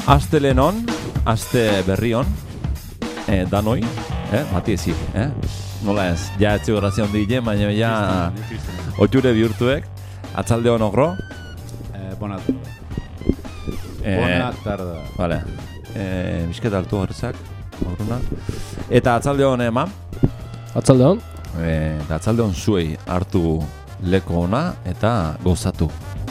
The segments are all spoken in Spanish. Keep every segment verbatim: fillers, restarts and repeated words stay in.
Astelen on, aste berri on, eh, danoi, eh, bati ezi, eh? Nola ez, ja etzi horazion dile, baina ja otxure bihurtuek, atzalde hon ogro. Eh, bona Eh, bona tarda. Vale, eh, misket altu horrezak, ogruna. Eta atzalde hon eman, Atzalde hon? eh, eta atzalde hon zuei hartu leko ona eta gozatu.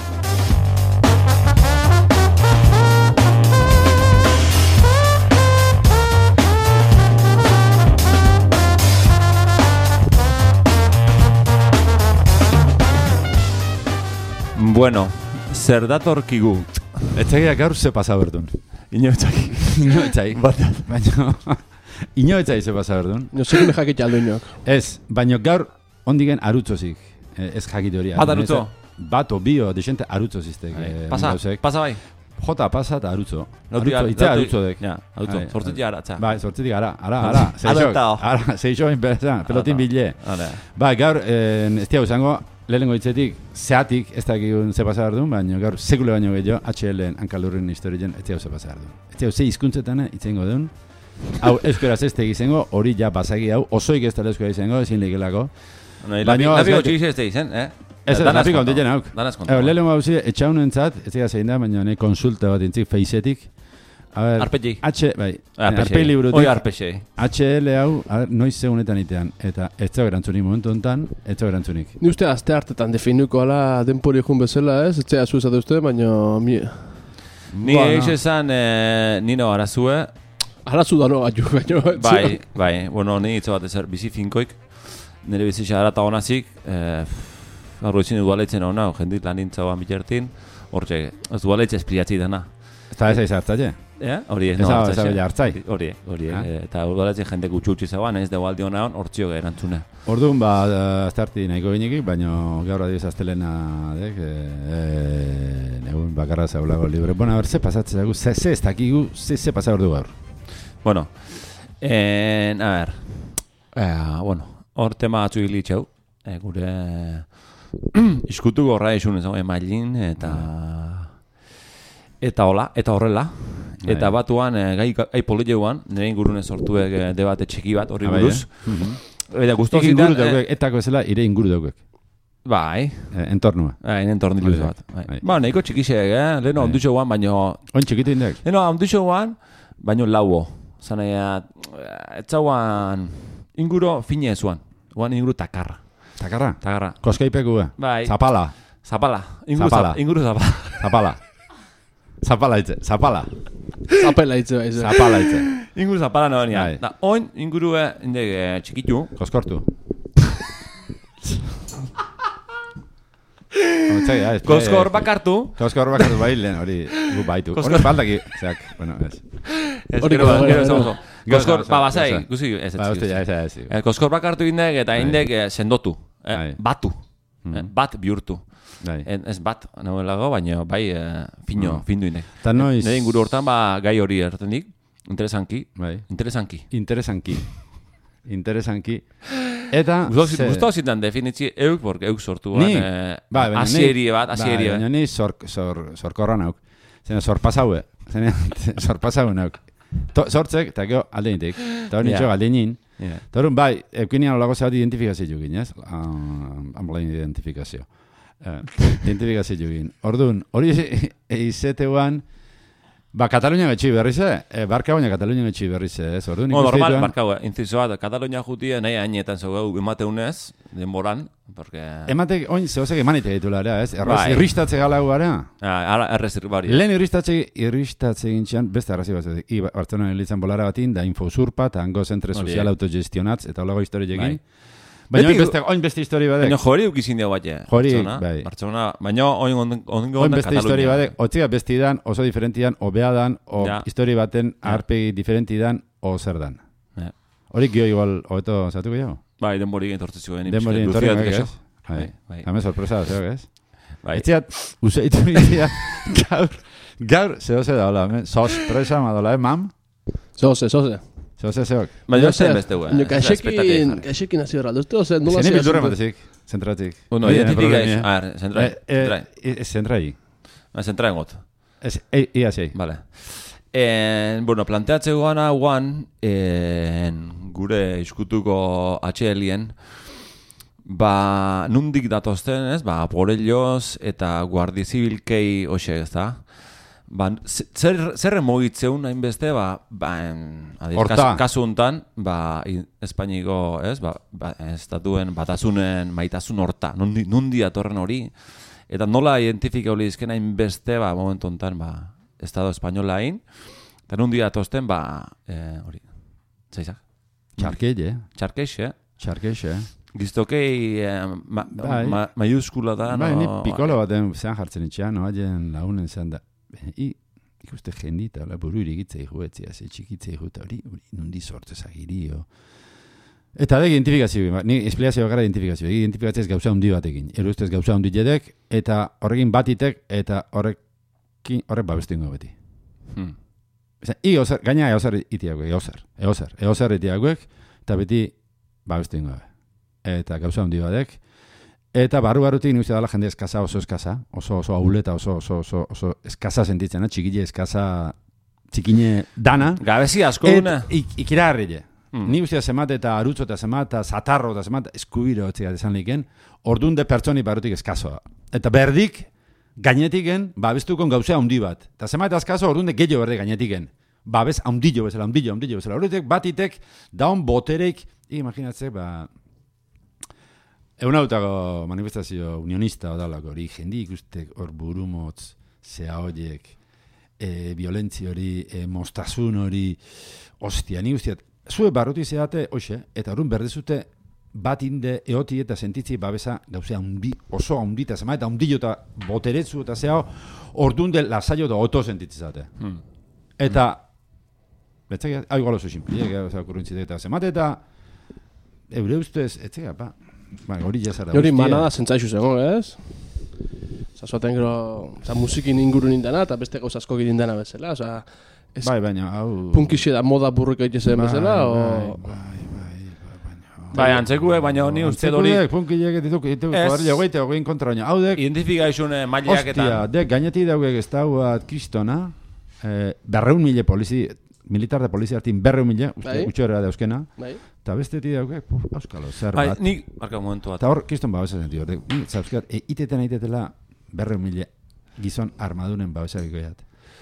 Bueno, zer datorkigu? Etxegia gaur ze pasa berdun. Inoetzaki. Inoetzai. Baina inoetzai ze pasa berdun. No sekin jakit aldo inok. Ez, baina gaur ondigen arutzozik. Eh, ez jakit hori. Bat arutzo? Bato, bio, desente arutzoziztek. Eh, Pasa, gauzek. pasa bai. Jota, pasa eta arutzo. Lauti- Arutzo, itza lauti- arutzodek. Ja, arutzo, Bai, sortzitik aratza. Bai, sortzitik ara, ara, ara. Seixok, Adaptao. ara, seixok inbertza, pelotin bile. Vale. Bai, gaur, eh, ez diago izango, lehenengo hitzetik, zeatik, ez dakikun ze pasa berdun, baina gaur, sekule baino gehiago, H L-en hankalurren historien, ez diago ze pasa berdun. Ez diago ze hizkuntzetan itzengo duen, hau euskaraz ez tegi izango, hori ja basagi hau, osoik ez dela euskara izango, ezin legelako. Baina, lapiko ez- txigiz ez da izen, eh? Ez ez, Danaz lapiko konto. onditzen hauk. Danaz konto. Ego, lehenengo hau zi, etxaunentzat, ez diga zein da, baina ne konsulta bat intzik, feisetik. A ver, Arpegi. H, bai, Arpexei. arpegi librutik. Oi arpexei. H L hau, a ver, noiz zeunetan itean, eta ez dago erantzunik momentu honetan, ez dago erantzunik. Ni uste azte hartetan definuko ala denpori jun bezala, ez? Etzea zu esate uste, baina mi... Ni Ba, eix no. esan eh, Nino Arazue. Hala zu dano gaitu, baina... Bai, bai, bueno, ni hitz bat ezer bizi finkoik. Nire bizitza harata honazik, eh, gaur izin udaleitzen hona, jendit lanintza ban bilertin, hortxe, ez udaletxe espliatzi dena. Eta ez aiz hartzaile? Eh? Hori ez, Ez hau, ez hartzaxe. hau bila hartzai? Hori, hori, Ah. eh, eta udaletxe jende gutxutxi zauan, ez dugu aldi hona hon, hortzio erantzune. Orduan, ba, aztarti nahiko ginekin, baina gaur adiz aztelena, dek, e, negun bakarra zaulago libre. Bueno, a ver, ze pasatzen dugu, ze, ze ez dakigu, ze, ze pasa ordu gaur. Bueno, en, a ver, eh, bueno, hor tema atzu hilitxeu, eh, gure iskutu gorra isun ez emailin, eta eta hola, eta horrela, eta Bai. batuan, eh, gai, gai politeuan, nire ingurune sortuek eh, debate txiki bat, horri Bai, buruz, eh? eta guztu Nik inguru zidan, daukek, etako ezela, ire inguru daukek, bai, e, entornua. bai, entorniluz Bai, bat, bai. bai. Ba, nahiko txikisek, eh, leheno Bai. ondutxo guan, baino, Oin txikitu indek? leheno ondutxo guan, baino lauo, zanaia, etzauan, inguro fine zuan, guan inguru takarra, Takarra? takarra, Koskaipekua? bai, Zapala? zapala, inguru Zapala. zapala, inguru zapala. Zapala? Zapala itze, zapala. Zapela hitze bai, ze. Zapala itze. Inguru zapala no Bai. baina. Da, oin ingurue inde eh, txikitu. Koskortu. Otzai, ja, ez. Koskor bakartu. Koskor bakartu bai lehen, hori gu baitu. Koskor- Hori baldaki, zeak, bueno, ez. Ez, Hori gero, gero, gero, gero, esango gero. zo. Koskor, Gero, ba, gero, basai, gero. guzi, ez, ez. Ba, uste, ja, ez. ez, ez. Eh, Koskor bakartu indek eta Bai. indek eh, sendotu. Eh, Bai. batu. Eh, Mm. bat bihurtu. Bai. En, ez bat, nagoelago, baina bai eh, fino, Mm. findu indek. Ta noiz... Nire inguru hortan ba gai hori erten dik. Interesanki. Bai. Interesanki. Interesanki. Interesanki. Eta... ze- Gustau zitan definitzi euk, porque euk sortu bat. Ni? Eh, Bai, baina ni- asierie bat, asierie Bai, baina bat. ni sor, sor, sorkorra nauk. Zena, sorpasaue. Zena, sorpasaue nauk. To, sortzek, eta gero alde nintik. Eta hori Ja. nintxo alde nin. Yeah. Eta hori, bai, eukinian olago zebat identifikazio jugin, ez? Uh, Ambolein identifikazio. Uh, identifikazio jugin. Orduan, hori eizeteuan, ba, Katalunia getxi berriz, eh? Barka baina Katalunia getxi berriz, ez? Orduan, No, normal, ikusteituan- markau, inciso bat, Katalonia jutia nahi hainetan zogeu emateunez, denboran, porque... Ematek, oin, zehozek emanite ditula, ere, ez? Erraz, Bai. irristatze gala gara. Ah, ara, errez irribari. Lehen irristatze, irristatze gintxean, beste arrazi bat, i Bartzelona elitzen bolara batin, da infosurpa, eta hango zentre Hori, sozial eh. autogestionatz, eta holago historiekin. Bai. Baina Beti- oin beste, oin beste histori badek. Baina jori ukizin dugu bat, Jori, Barcelona, bai. Barcelona, baina oin ondengo Oin onden beste histori Katalunia. badek, otzia bestidan, oso diferentidan, obea o Ja. histori baten Ja. arpegi diferentidan, o zer dan. Ja. Hori gio igual, hobeto zatuko jago? Bai, denbori entortze zuen. Denbori pixkat entorri luziat gak, kexo. ez? Bai, Bai, bai. Hame sorpresa, zeok, ez? Bai. Etziat, usaitu nintia, gaur, gaur, zehose da, hola, hemen, sorpresa madola, eh, mam? Zoze, zoze. Zehose, zeok. Baina zen beste guen. Baina kaxekin, kaxekin hasi horra. Duzte, oze, nola Zeni zea bildurra zuntu- matezik, zentratik. Uno, Bide, identitika problemi, ez. eh. A ver, zentrai. Eh, eh, Zentrai. eh, Zentrai. Zentrai got. Ez, ei, ia zei. Vale. En, bueno, planteatze goana guan, en, gure iskutuko atxelien, ba, nundik datozten, ez? Ba, Porelloz eta Guardi Zibilkei hoxe, ez da? Ba, zer, zer emogitzeun hainbeste, ba, ba en, adiz, kasu, kasu hontan, ba, Espainiko, ez? Ba, ba, estatuen batasunen maitasun horta, nundi, nundi atorren hori, eta nola identifika hori izken hainbeste, ba, momentu hontan, ba, Estado espainolain, eta nundi atozten, ba, eh, hori, zaizak? Txarkei, eh? Txarkeix, eh? Txarkeix, eh? Giztokei eh, ma, bai. ma, maiuskula da, bai, no? Ni pikolo baten zean jartzen itxean, no? Haien launen zean da. I, ikuste jendita, la buru irigitzei juetzea, ze txikitzei jueta hori, hori, nundi sortzezak irio. Eta da identifikazio, ba, ni esplikazio gara identifikazio, identifikazio ez gauza hundi batekin. Ero ustez gauza hundi jedek, eta horrekin batitek, eta horrekin, horrek babestu ingo beti. Hmm. I, ozer, gaina eozer itiaguek, eozer, eozer, eozer itiaguek, eta beti babestu ingo beti. Eta gauza hundi badek. Eta barru-barrutik ni uste dala jende eskaza, oso eskaza, oso oso auleta, oso oso oso oso eskaza sentitzen, eh? Txikile eskaza, txikine dana. Gabezi asko duna. Ikira harrile. Mm. Ni uste zemat eta arutzo eta zemat eta zatarro eta zemat eskubiro etziak esan liken, ordun de pertsoni barrutik eskazoa. Eta berdik, gainetiken, babestukon gauza handi bat. Eta zemat eskazo ordun de gehiago berde gainetiken. Babes handillo bezala, handillo, handillo bezala. Horretik batitek, daun botereik, imaginatzek, ba... Eunautako manifestazio unionista odalako hori, jendi ikustek hor burumotz, zea horiek, e, violentzi hori, e, mostazun hori, ostia, ni guztiat, zue barruti zeate, hoxe, eta horren berdezute bat inde eoti eta sentitzi babesa gauzea undi, oso undi eta zema, eta undillo eta boteretzu eta zea ordun de lasaio da oto sentitzizate. Hmm. Eta, hmm. betzak, hau igual oso simpliek, oza, kurrintzitek eta zemate eta eure ustez, etzega, ba, ba, hori jazara. Hori manada zentzaixu zegoen, ez? Zazuaten gero, oza, musikin inguru nindana eta beste gauz asko nindana bezala, oza, ez, bai, baina, hau... punkixe da moda burruka itxezen bai, bezala, bai, o... Bai, bai, bai, baina... Bai, antzekuek, baina ni uste dori... Antzekuek, punkilek, dituk, dituk, kuadrilla hogeite, hogein kontra baina, hau dek... Identifikaizun mailak eta... Ostia, dek, gainetik daugek ez dauat kristona, eh, berreun mile polizi, militar de polizia hartin berreun mile, uste, utxorera dauzkena, eta bestetik daugek, puf, auskalo, zer bai, bat. Nik, barka momentu bat. Eta hor, kriston babesa senti, hor, ni, zauzkat, e, iteten aitetela berreun mile gizon armadunen babesakiko jat.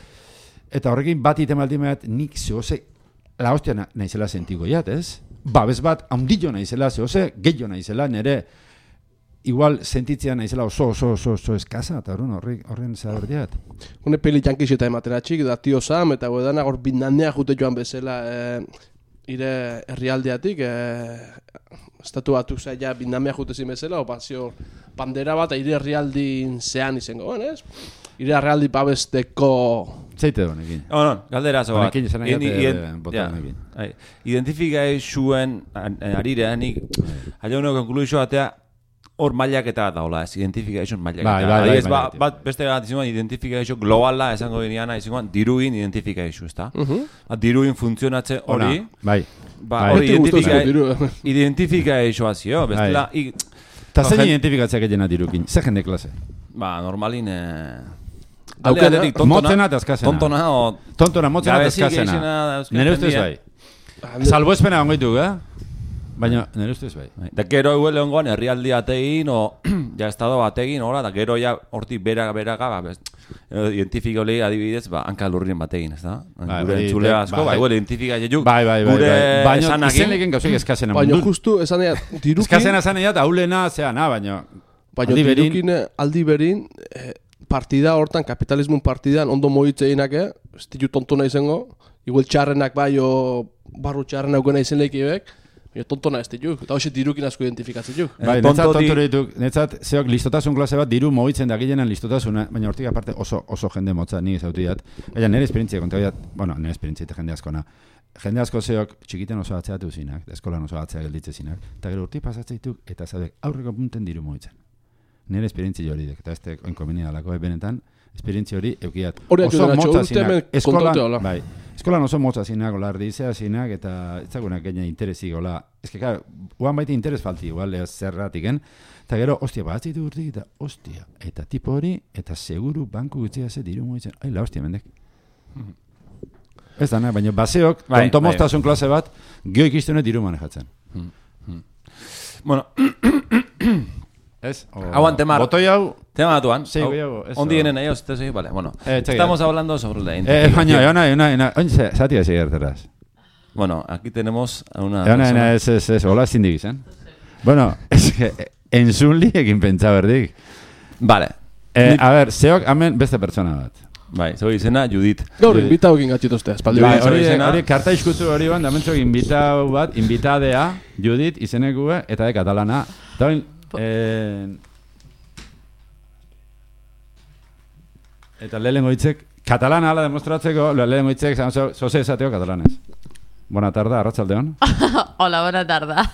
Eta horrekin bat iten baldimeat, nik zehose, la hostia na, naizela sentiko jat, ez? Babes bat, haundillo naizela, zehose, gehiago naizela, nere, igual sentitzea naizela oso, oso, oso, oso eskasa, eta horren horren, horren zaber diat. Hone peli jankixeta ematen atxik, da Tio Sam, eta godana hor bindandea jute joan bezala, e, ire herrialdeatik, e, estatu batu zaila bindamea jutezin bezala, o bazio bandera bat, ire herrialdin zean izango, ez? Ire herrialdi babesteko... Zeite honekin. Oh, no, galdera zo bat. Honekin, zena gate bota honekin. Identifikai zuen, arire, nik, haila hono konkluizio batea, hor mailak eta da, hola, ez, identifikazio mailak eta. Bai, bai, bai, bai. Bat, beste bat izangoan, identifikazio globala, esango gineana, izangoan, diruin identifikazio, ez da? Diruin funtzionatze hori, bai. Ba, hori identifikazioa zio, bestela... Eta zein identifikatzeak egena dirukin? Ze jende klase? Ba, normalin... Motzena eta azkazena. Tontona, o... Tontona, motzena eta azkazena. Nere ustez bai. Salbo espena ongoitu, eh? Baina, nire ustez bai. Da gero eguel lehenkoan herrialdi bategin, o ja estado bategin, ora, da gero ja hortik beraga, ba, identifikoli adibidez, ba, hanka lurrien bategin, ez da? Gure entzule asko, ba, eguel identifika jejuk, gure esanakin. Baina, izenleken gauzek eskazena. Baina, justu, esan egin, dirukin... Eskazena esan egin, haulena, zeana, baina... Baina, dirukin aldi berin, partida hortan, kapitalismun partidan, ondo moitze eginak, ez ditu tontona izango, igual txarrenak bai, o barru txarrenak guen izen lekibek, jo, tontona ez dituk, eta hoxe dirukin asko identifikatzen juk. Bai, netzat tontore dituk, netzat zeok listotasun klase bat diru mogitzen da gilenan listotasuna, baina hortik aparte oso, oso jende motza nik ezautu diat. Baina nire esperientzia konta diat, bueno, nire esperientzia eta jende askona. Jende asko zeok txikiten oso atzeatu zinak, eskolan oso atzea gelditze zinak, eta gero urti pasatzen dituk, eta zaudek aurreko punten diru mogitzen. Nire esperientzia hori dek, eta ez tek oinkomenia dalako, benetan, esperientzia hori eukiat. Oso motza zinak, eskolan, bai, eskolan oso motza zinak, ola ardizea zinak, eta ez zagunak gaina interesik, ola, ez que, klar, uan baita interes falti, igual, ez zerratiken, eta gero, ostia, bat zitu urtik, eta ostia, eta tipo hori, eta seguru banku gutxia ze diru moitzen, ai, la ostia, mendek. Ez da, baina baseok, Bai, kontomoztasun klase bat, gio ikistune diru manejatzen. Bueno, ¿Es? O... Aguante, Mar. Botoi hau... tema batuan. Sí, gehiago, eso. Ondi vienen ellos, sí, vale, bueno. Eh, txeki. Estamos hablando sobre la Eh, identificación. baina, eona, eona, eona, oin, zati ezi gerteraz. Bueno, aquí tenemos a una Eona, persona... eona, ez, ez, ez, hola zindik izan. Bueno, es que, entzun ekin pentsa berdik. Vale. Eh, Ni- a ver, zeok hemen beste pertsona bat. Bai, zoi izena Judith. Gaur, invitau egin gatxituzte, espaldi. Bai, Judith hori, izena. hori karta iskutu hori ban, damentzok invitau bat, invitadea, Judith izenekue, eta de katalana. Eta oin, eh, eta lehenengo hitzek, katalana ala demostratzeko, lehenengo hitzek, zoze esateo katalanez. Buena tarda, arratsaldeon. Hola, buena tarda.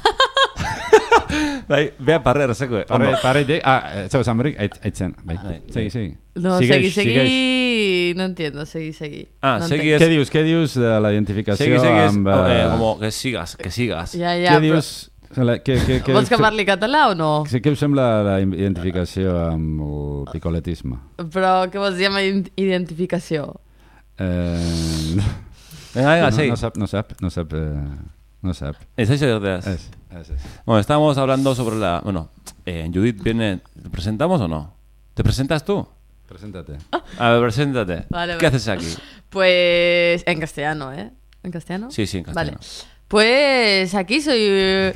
Bai, bea parre erzeko. Parre, parreitik, ah, ez zau esan berrik, aitzen, bai. Bai. Segi, segi. No, Sigueix, seguí, sigueix. seguí. No entiendo, seguí, seguí. Ah, no seguí entenc- Què dius, què dius de la identificació Segui, segui, és, amb... eh, eh, como que sigas, que sigas. Ja, Què ja, però... dius... La, que, que, que, Vols que parli català o no? Sí, què us sembla la identificació amb el picoletisme? Però què vols dir amb ident- identificació? Eh, Venga, venga, no, sí. no sap, no sap, no sap, eh, no sap. ¿Estáis verdes? Es, es, es. Bueno, estábamos hablando sobre la... Bueno, eh, Judith viene... ¿Te presentamos o no? ¿Te presentas tú? Preséntate. A ver, preséntate. Vale, ¿Qué vale. haces aquí? Pues en castellano, ¿eh? ¿En castellano? Sí, sí, en castellano. Vale. Pues aquí soy...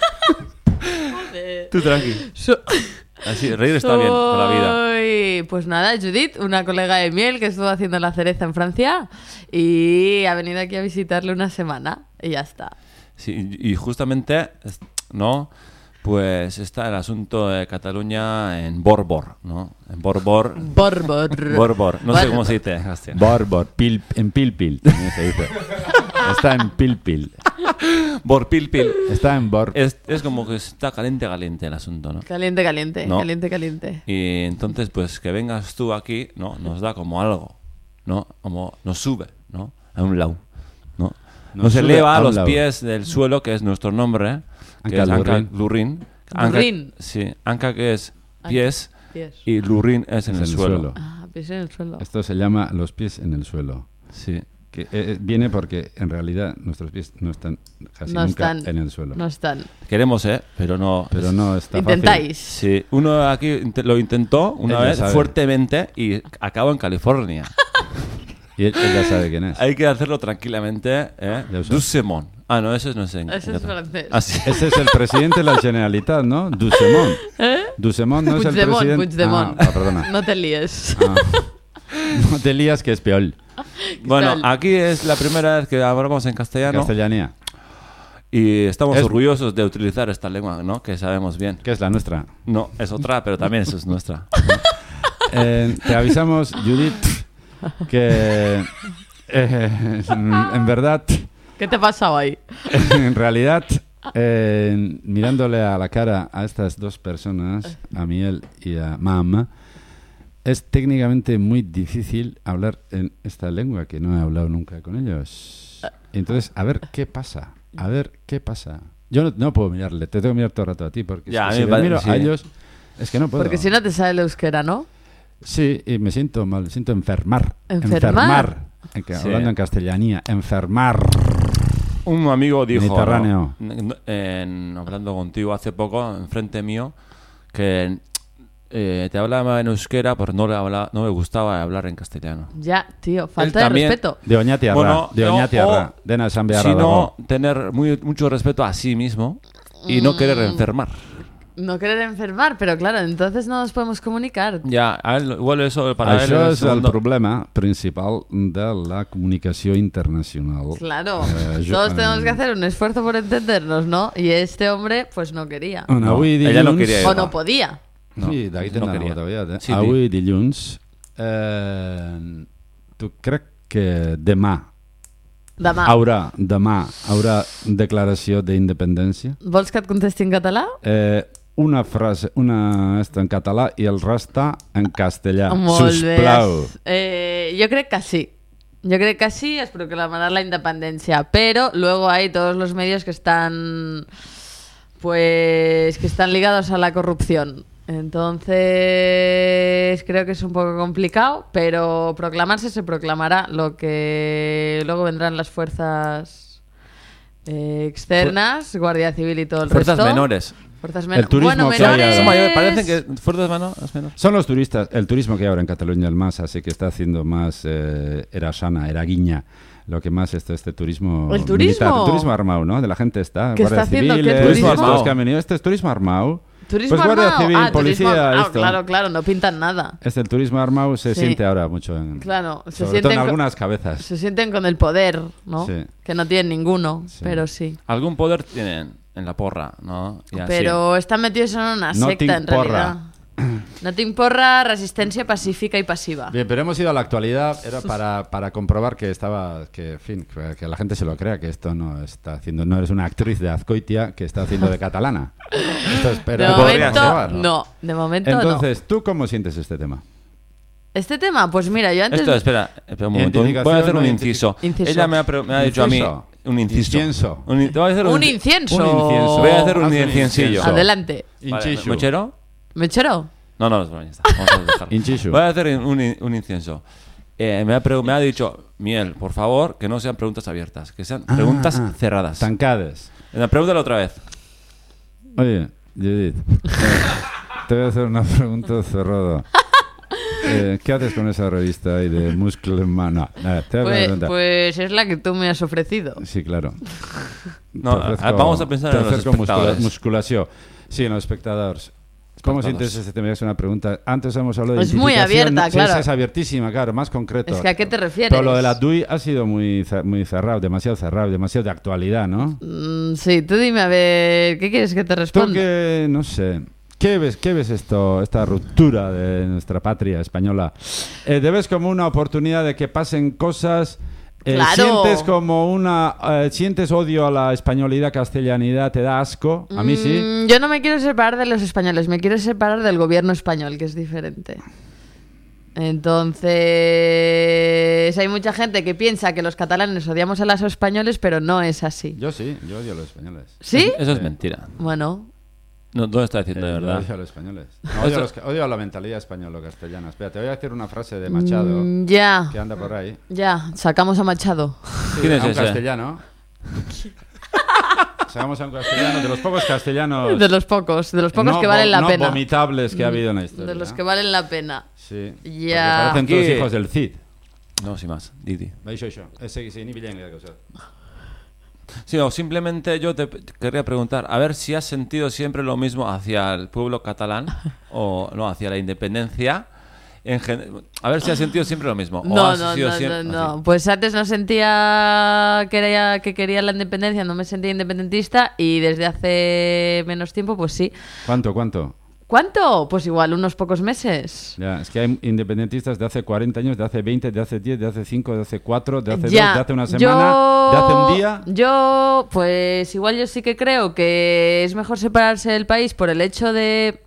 Joder. Tú tranqui. So- Así, reír está bien para la vida. Soy, pues nada, Judith, una colega de miel que estuvo haciendo la cereza en Francia y ha venido aquí a visitarle una semana y ya está. Sí, y justamente, es- ¿no? Pues está el asunto de Cataluña en Borbor, ¿no? En Borbor... Borbor. Borbor. No sé Bueno. cómo se dice en castellano. Borbor, pil, en pil-pil, también se dice. Está en pil-pil. Borpilpil. Está en bor... Es, es como que está caliente, caliente el asunto, ¿no? Caliente, caliente, No. caliente, caliente. Y entonces, pues que vengas tú aquí, ¿no? Nos da como algo, ¿no? Como nos sube, ¿no? A un lado, ¿no? Nos Nos, sube eleva a a un los lado. pies del suelo, que es nuestro nombre, que Anca es Anca Lurrin. Lurrin. Anca- Lurrin. Sí, Anca que es pies Pies. y Lurrin es en Es el, en el suelo. suelo. Ah, pies en el suelo. Esto se llama los pies en el suelo. Sí. Que eh, viene porque en realidad nuestros pies no están casi No nunca están. en el suelo. No están. Queremos, ¿eh? Pero no... Pero no está Intentáis. Sí, uno aquí inte- lo intentó una Ella vez sabe. fuertemente y acabó en California. fácil. Y él, él ya sabe quién es. Hay que hacerlo tranquilamente, ¿eh? Ya usó. Doucement. Ah, no, eso no es en... Eso es francés. Ah, sí. Ese es el presidente de la Generalitat, ¿no? Doucement. ¿Eh? Doucement no es el Puigdemont, presidente... Puigdemont. Ah, ah, perdona. No te líes. Ah. No te lías que es peor. Bueno, tal? aquí es la primera vez que hablamos en castellano Castellanía. y estamos Es- orgullosos de utilizar esta lengua, ¿no? Que sabemos bien. Que es la nuestra. No, es otra, pero también eso es nuestra. Eh, te avisamos, Judith, que eh, en verdad, ¿Qué te pasa hoy? en realidad, eh, mirándole a la cara a estas dos personas, a Miel y a Mam, es técnicamente muy difícil hablar en esta lengua que no he hablado nunca con ellos. Entonces, a ver qué pasa, a ver qué pasa. Yo no, no puedo mirarle, te tengo que mirar todo el rato a ti, porque Ya, a si, mí si me le parece- miro sí. a ellos, es que no puedo. Porque si no te sale el euskera, ¿no? Sí, y me siento mal, me siento enfermar. ¿Enfermar? En que- Sí. Hablando en castellanía, enfermar. Un amigo dijo, Mediterráneo. ¿no? en, hablando contigo hace poco, enfrente mío, que eh, te hablaba en euskera, pero no le, habla, no le gustaba hablar en castellano. Ya, tío, Él falta de también- respeto. De Oñatiarra, Bueno, de no, Oñatiarra, o- de Nasan beharra Sino dago. tener muy, mucho respeto a sí mismo y no querer enfermar. No querer enfermar, pero claro, entonces no nos podemos comunicar. Ya, a él, igual eso para él Això en és el segundo- problema principal de la comunicació internacional. Claro, Eh, jo- todos eh, tenemos que hacer un esfuerzo por entendernos, ¿no? Y este hombre, pues no quería. On No, avui ella no dilluns... queria ir. O no podía. No, sí, d'aquí no tenen queria. la aviat, eh? Sí, Avui dilluns, eh, tu crec que demà Demà. haurà, demà haurà declaració d'independència? Vols que et contesti en català? Eh, una frase, una esta en català i el resta en castellà. Molt Sisplau. bé. Eh, yo creo que sí. Yo creo que sí es proclamar la independencia, pero luego hay todos los medios que están, pues, que están ligados a la corrupción. Entonces creo que es un poco complicado, pero proclamarse se proclamará. Lo que luego vendrán las fuerzas eh, externas, Guardia Civil y todo el Fuerzas resto. menores. Fuerzas men- El turismo bueno, que hay menores. ahora. Son mayores, parecen que fuerzas menores. menores. Son los turistas, el turismo que hay ahora en Cataluña, el más, así que está haciendo más eh, era sana, era guiña. Lo que más esto, este turismo ¿El turismo? militar, el turismo armado, ¿no? De la gente está, ¿Qué Guardia está haciendo? Civil, ¿Qué eh, turismo estos armado? que han venido, este es turismo armado. ¿Turismo Pues Guardia armado? Civil, ah, policía, turismo, ah, esto. claro, claro, no pintan nada. Este el turismo armado se Sí. siente ahora mucho en, Claro, se sobre todo sienten en co- algunas cabezas. Se sienten con el poder, ¿no? Sí. Que no tienen ninguno, Sí. pero sí. Algún poder tienen en la porra, ¿no? Y así. Pero están metidos en una No secta, en tinc porra. realidad. No te imporra resistencia pacífica y pasiva. Bien, pero hemos ido a la actualidad, era para, para comprobar que estaba, que en fin, que, que la gente se lo crea, que esto no está haciendo, no eres una actriz de Azcoitia que está haciendo de catalana. Esto es- pero De podría momento, ser, no. De momento, Entonces, ¿tú cómo sientes este tema? no. Este tema, pues mira, yo antes... Esto, espera, espera un momento. Identificación, Voy a hacer un no inciso. Inciso. Ella me ha, pre- me ha dicho a mí Inciso. un inciso. Incienso. Un, in- te voy a hacer Un incienso. Un incienso. Voy a hacer un Haz un inciensillo. incienso. Adelante. Vale, Inchishu. ¿Mechero? ¿Mechero? No, no, no, ya está. Vamos a dejarlo. Inchishu. Voy a hacer un, in- un incienso. Eh, me, ha pre- me ha dicho, Miel, por favor, que no sean preguntas abiertas, que sean Ah, preguntas ah, cerradas. Tancades. Eh, Pregúntalo otra vez. Oye, Judith, eh, te voy a hacer una pregunta cerrada. Eh, ¿Qué haces con esa revista ahí de músculo en mano? Nada, te voy a Pues, preguntar. pues es la que tú me has ofrecido. Sí, claro. No, Te ofrezco- a- vamos a pensar te en los ofrezco muscula- espectadores. musculación. Sí, en los espectadores. ¿Cómo Espectadores. sientes este tema? Es una pregunta. Antes hemos hablado de Es muy identificación. abierta, Sí, claro. esa es abiertísima, claro, más concreto. Es que ¿a qué te refieres? Pero lo de la D U I ha sido muy, ce- muy cerrado, demasiado cerrado, demasiado de actualidad, ¿no? Mm, sí, tú dime a ver, ¿qué quieres que te Tú responda? que, no sé, ¿qué ves, qué ves esto, esta ruptura de nuestra patria española? Eh, ¿Te ves como una oportunidad de que pasen cosas? Eh, Claro. ¿Sientes como una, eh, sientes odio a la españolidad, castellanidad? ¿Te da asco? A mí sí. Mm, yo no me quiero separar de los españoles, me quiero separar del gobierno español, que es diferente. Entonces, hay mucha gente que piensa que los catalanes odiamos a los españoles, pero no es así. Yo sí, yo odio a los españoles. ¿Sí? Eso es Sí. mentira. Bueno, No, no lo está diciendo de Eh, yo verdad. odio a los españoles. No, odio, a los- odio a la mentalidad española-castellana. Espera, te voy a decir una frase de Machado mm, ya, que anda por ahí. ya, sacamos a Machado. Sí, ¿Quién es a un ese? castellano. Sacamos a un castellano, de los pocos castellanos. De los pocos, de los pocos no que valen vo- la no pena. vomitables que ha habido en la historia. De los que valen la pena. Sí. Ya. Porque parecen todos Aquí- hijos del Cid. No, sin más. Didi. Baixo això. Ese sí, ni bilengue la cosa. Sí, o simplemente yo te p- querría preguntar, a ver si has sentido siempre lo mismo hacia el pueblo catalán o no, hacia la independencia. En gen- a ver si has sentido siempre lo mismo. o No, has no, sido no, siempre- no, no. así. Pues antes no sentía que, era, que quería la independencia, no me sentía independentista y desde hace menos tiempo, pues sí. ¿Cuánto, cuánto? ¿Cuánto? Pues igual, unos pocos meses. Ya, es que hay independentistas de hace cuarenta años, de hace veinte, de hace diez, de hace cinco, de hace cuatro, de hace Ya, dos, de hace una semana, yo- de hace un día. Yo, pues igual yo sí que creo que es mejor separarse del país por el hecho de...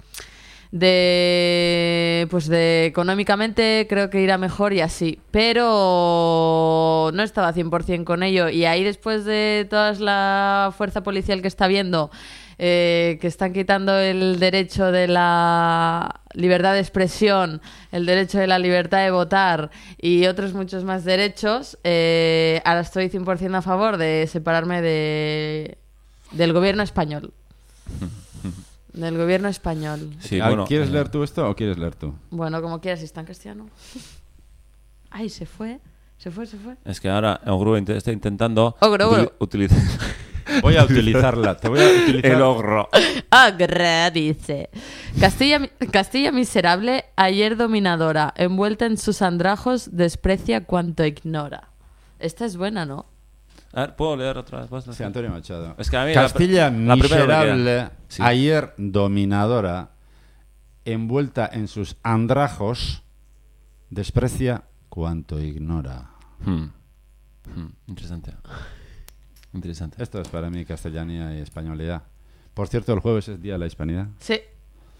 de pues de económicamente creo que irá mejor y así, pero no estaba cien por ciento con ello y ahí después de toda la fuerza policial que está viendo eh, que están quitando el derecho de la libertad de expresión, el derecho de la libertad de votar y otros muchos más derechos, eh, ahora estoy cien por ciento a favor de separarme de, del gobierno español. Del gobierno español. Sí, Ah, bueno, ¿Quieres eh, leer tú esto o quieres leer tú? Bueno, como quieras, si está en castellano. Ay, se fue. Se fue, se fue. Es que ahora Ogro int- está intentando Ogro, utili- ogro. utilizar Voy a utilizarla. Te voy a utilizar. el ogro. Agra, dice. Castilla, Castilla miserable, ayer dominadora, envuelta en sus andrajos, desprecia cuanto ignora. Esta es buena, ¿no? A ver, ¿puedo leer otra vez? ¿Puedes leer? Sí, Antonio Machado. Es que a mí la Castilla pr- la primera me miserable, queda. Sí. ayer dominadora, envuelta en sus andrajos, desprecia cuanto ignora. Hmm. Hmm. Interesante. Interesante. Esto es para mí castellanía y españolidad. Por cierto, el jueves es Día de la Hispanidad. Sí.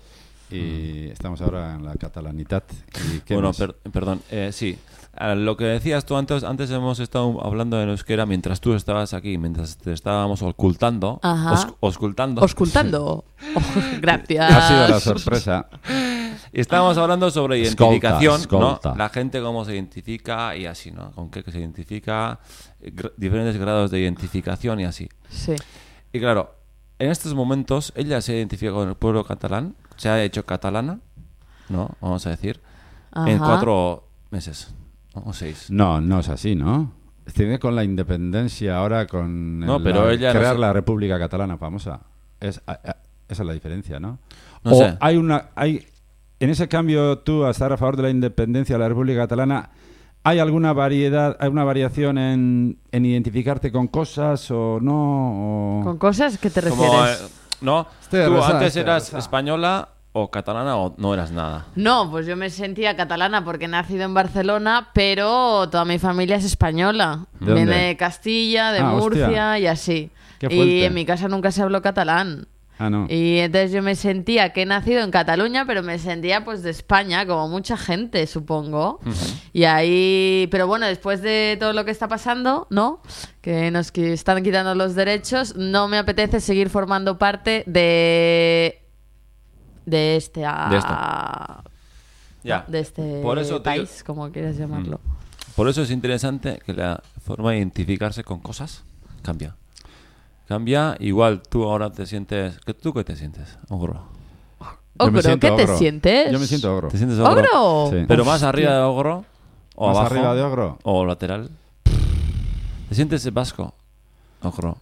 y estamos ahora en la catalanidad. ¿Y qué Bueno, más? per- perdón, eh, sí. A lo que decías tú antes, antes hemos estado hablando en euskera mientras tú estabas aquí, mientras te estábamos ocultando, Ajá. os- oscultando. Oscultando. Oh, gracias. Ha sido la sorpresa. Y estábamos hablando sobre Escolta, identificación, escolta. ¿no? La gente cómo se identifica y así, ¿no? Con qué se identifica, eh, gr- diferentes grados de identificación y así. Sí. Y claro, en estos momentos ella se identifica con el pueblo catalán, se ha hecho catalana, ¿no? Vamos a decir, en Ajá. cuatro meses, ¿no? O seis. No, no es así, ¿no? Tiene con la independencia ahora, con No, el- pero la- ella no crear se- la República Catalana famosa. Es, a- a- esa es la diferencia, ¿no? No o sé. hay una, hay, en ese cambio tú a estar a favor de la independencia de la República Catalana, ¿hay alguna variedad, hay una variación en, en identificarte con cosas o no? O... ¿Con cosas que te Como, refieres? eh, ¿no? Este Tú reza, antes este eras reza. española o catalana o no eras nada. No, pues yo me sentía catalana porque he nacido en Barcelona, pero toda mi familia es española. ¿De Viene dónde? de Castilla, de Ah, Murcia hostia. y así. Qué Y fuerte. en mi casa nunca se habló catalán. Ah, no. Y entonces yo me sentía que he nacido en Cataluña, pero me sentía pues de España, como mucha gente, supongo. Y ahí, pero bueno, después de todo lo que está pasando, ¿no? Que nos qui- están quitando los derechos, no me apetece seguir formando parte de de este ah, De esto. Ya. de este Por eso te digo- país, como quieras llamarlo. Por eso es interesante que la forma de identificarse con cosas cambia. Cambia, igual tú ahora te sientes... ¿qué- ¿Tú qué te sientes? Ogro. Yo me Ogro, siento ¿qué te ogro. sientes? Yo me siento ogro. ¿Te sientes ogro? ¿Ogro? Sí. ¿Pero más arriba de ogro? ¿O ¿Más abajo? arriba de ogro? ¿O lateral? ¿Te sientes vasco? Ogro.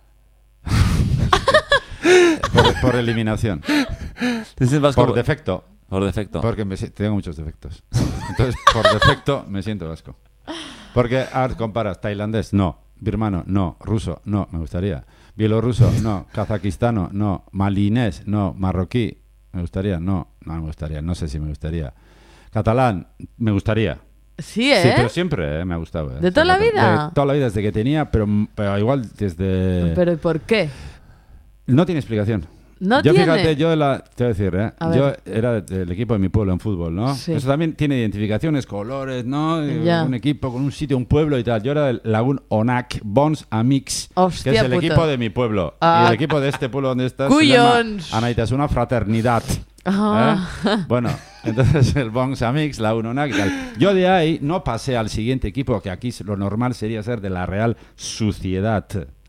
Por, por eliminación. ¿Te sientes vasco? Por defecto. Por defecto. Porque me si- tengo muchos defectos. Entonces, por defecto, me siento vasco. Porque, ahora comparas, tailandés, no. Birmano, no. Ruso, no. Me gustaría. Bielorruso, no. Kazakistano, no. Malinés, no. Marroquí, me gustaría, no. No me gustaría, no sé si me gustaría. Catalán, me gustaría. Sí, ¿eh? Sí, pero siempre eh, me ha gustado. eh. ¿De toda la vida? De toda la vida, desde que tenía, pero, pero igual desde... ¿Pero ¿y por qué? No tiene explicación. ¿No yo tiene? fíjate, yo de la, te voy a decir, ¿eh? A yo ver. era del equipo de mi pueblo en fútbol, ¿no? Sí. Eso también tiene identificaciones, colores, ¿no? Y Ya. Un equipo con un sitio, un pueblo y tal. Yo era del Lagún Onac Bons Amics, Hostia que es el puta. equipo de mi pueblo. Ah. Y el equipo de este pueblo donde estás Cuyons. se llama Anaita, es una fraternidad. Ah. ¿Eh? Bueno, entonces el Bons Amics, la Unonac y tal. Yo de ahí no pasé al siguiente equipo, que aquí lo normal sería ser de la Real Suciedad.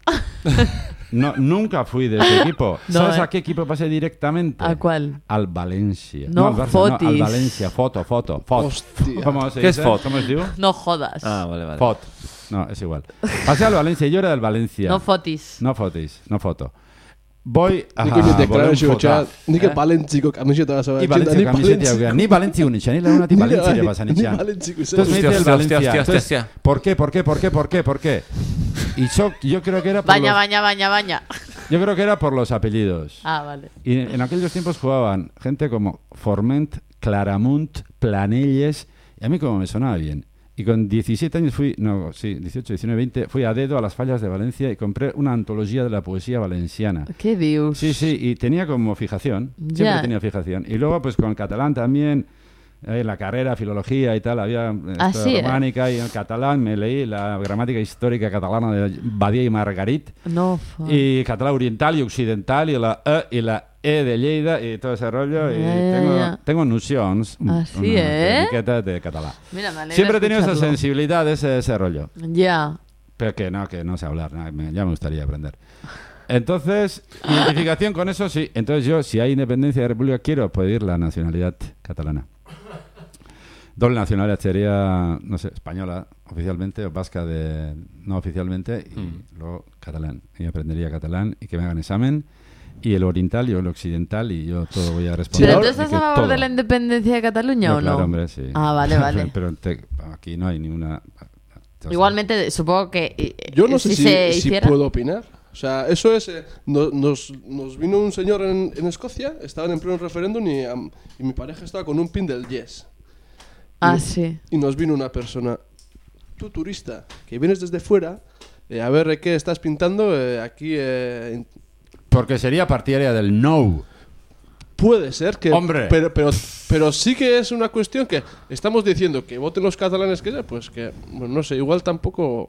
No, nunca fui de ese equipo. No, ¿Sabes eh. a qué equipo pasé directamente? ¿A cuál? Al Valencia. No al Barça, fotis. al Valencia. Foto, foto, foto. Hostia. ¿Cómo se ¿Qué es dice? fot? ¿Cómo es digo? No jodas. Ah, vale, vale. Fot. No, es igual. Pasé al Valencia. Yo era del Valencia. No fotis. No fotis, no foto. Voy a Nik uste volem deklarazio fota. txat, nik Eh? balentziko kamiseta bat Y Valencia camiseta, ni Valencia unitxan, ni la una ti Ni Valencia bai, le pasan ni Valentziko izan. Entonces me dice el Hostia, hostia, Valencia. hostia, hostia, Entonces, hostia. ¿por qué, por qué, por qué, por qué, por qué? Y yo, yo creo que era por Baña, los, baña, baña, baña. yo creo que era por los apellidos. Ah, vale. Y en aquellos tiempos jugaban gente como Forment, Claramunt, Planelles, y a mí como me sonaba bien. Y con diecisiete años fui, no, sí, dieciocho, diecinueve, veinte, fui a dedo a las fallas de Valencia y compré una antología de la poesía valenciana. ¿Qué dios? Sí, sí, y tenía como fijación, siempre Ya. tenía fijación. Y luego pues con el catalán también, eh, en la carrera, filología y tal, había eh, Ah, esto de sí, ¿eh? románica y en el catalán me leí la gramática histórica catalana de Badia y Margarit. No, fa. Y catalán oriental y occidental y la E y la E de Lleida y todo ese rollo. Y Ya, ya, tengo, ya. tengo nocions, Ah, sí, ¿eh? etiquetas de catalán. Mira, me alegra Siempre he tenido esa escucharlo. sensibilidad, ese, ese rollo. Ya. Pero que no, que no sé hablar, no, me- ya me gustaría aprender. Entonces, identificación con eso, sí. Entonces yo, si hay independencia de República, quiero pedir la nacionalidad catalana. Doble nacionalidad sería, no sé, española oficialmente o vasca de no oficialmente y Mm. luego catalán. Y aprendería catalán y que me hagan examen. Y el oriental, yo el occidental y yo todo voy a responder. ¿Pero tú y estás que a favor todo. de la independencia de Cataluña No, o no? claro, hombre, sí. Ah, vale, vale. Pero te- aquí no hay ninguna... o sea, Igualmente, supongo que eh, Yo no eh, sé si, si, se si hiciera... puedo opinar. O sea, eso es... eh, no- nos, nos vino un señor en, en Escocia, estaban en pleno referéndum y, am, y mi pareja estaba con un pin del yes. Ah, Y- sí. Y nos vino una persona, tú turista, que vienes desde fuera, eh, a ver eh, qué estás pintando eh, aquí... eh, en- Porque sería partidaria del no. puede ser que... Hombre. Pero, pero, pero sí que es una cuestión que estamos diciendo que voten los catalanes que ya, pues que, bueno, no sé, igual tampoco...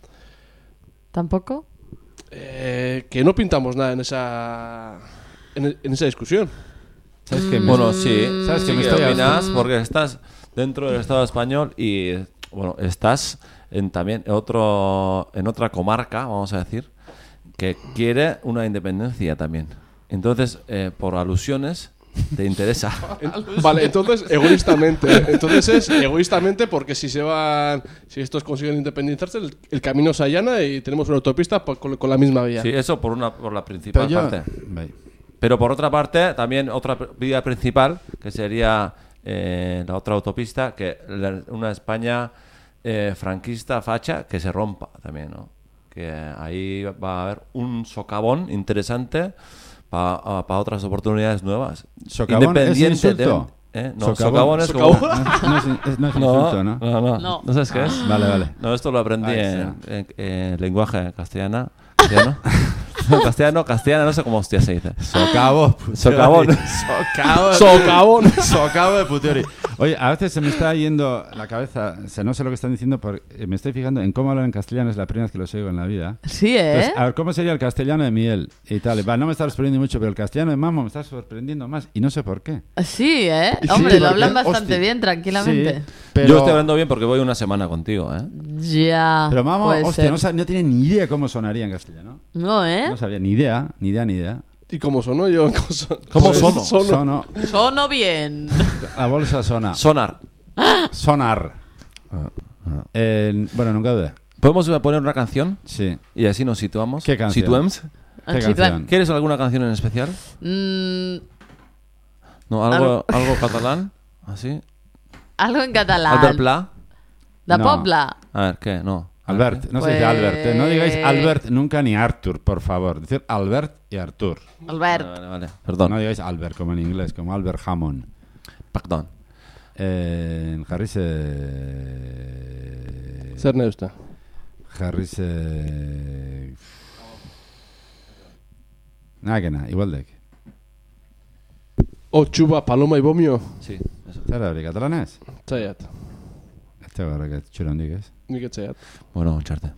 ¿Tampoco? Eh, que no pintamos nada en esa... En, en esa discusión. ¿Sabes qué? Bueno, sí. ¿Sabes sí que me que estoy opinas? Porque estás dentro del Estado español y, bueno, estás en también otro, en otra comarca, vamos a decir, que quiere una independencia también. Entonces, eh, por alusiones, te interesa. Vale, entonces egoístamente. Entonces es egoístamente porque si se van, si estos consiguen independizarse, el, el camino se allana y tenemos una autopista por- con, con la misma vía. Sí, eso por una por la principal Pero yo... parte. Vale. Pero por otra parte, también otra pr- vía principal, que sería eh, la otra autopista, que la- una España eh, franquista, facha, que se rompa también, ¿no? Que ahí va a haber un socavón interesante para otras oportunidades nuevas. ¿Socavón es Independiente insulto? de- ¿eh? No, Socavón. socavón es como... Socavón. No, no es, es- no es No, insulto, ¿no? no, no, No. ¿No sabes qué es? Vale, vale. No, esto lo aprendí Ahí en, está. en- en lenguaje castellano. ¿Castellano? No, castellano, castellano, no sé cómo hostia se dice. Socavo. Socavón. Socavo. Socavón. Socavo de puteori. Oye, a veces se me está yendo la cabeza, o sea, no sé lo que están diciendo, porque me estoy fijando en cómo hablan en castellano, es la primera vez que lo oigo en la vida. Sí, ¿eh? Entonces, a ver, ¿cómo sería el castellano de Miguel y tal? Va, no me está sorprendiendo mucho, pero el castellano de Mamo me está sorprendiendo más y no sé por qué. Sí, ¿eh? Sí, Hombre, lo porque- hablan bastante hostia. bien, tranquilamente. Sí, pero, Yo estoy hablando bien porque voy una semana contigo, ¿eh? Ya. pero Mamo, puede hostia, ser. no, sa- no tiene ni idea cómo sonaría en castellano. No, ¿eh? No sabía, ni idea, ni idea, ni idea. ¿Y cómo sonó yo? ¿Cómo, son- ¿Cómo pues, sono? sono? Sono, Sono bien. a bolsa sona. Sonar. Sonar. Eh, bueno, nunca dudé. ¿Podemos poner una canción? Sí. Y así nos situamos. ¿Qué canción? ¿Situems? ¿Qué Chitlan. canción? ¿Quieres alguna canción en especial? Mm, No, algo, algo catalán. ¿Así? algo en catalán. Albert Pla. La No. Pobla. A ver, ¿qué? No. Albert, no se dice Pues- Albert. eh, No digáis Albert nunca ni Arthur, por favor. Decir Albert y Arthur. Albert. Vale, vale, vale. Perdón. No digáis Albert como en inglés, como Albert Hammond. Perdón. Eh, Harry se... Zer nahi uste? Harry se... Nada que nada, igual de que. Oh, txuba, paloma y bomio. Sí, eso. Zer hori, katalanez? Txaiat. Ez da horrek txura hondik, ez? Nik etxaiat. Bueno, txarte.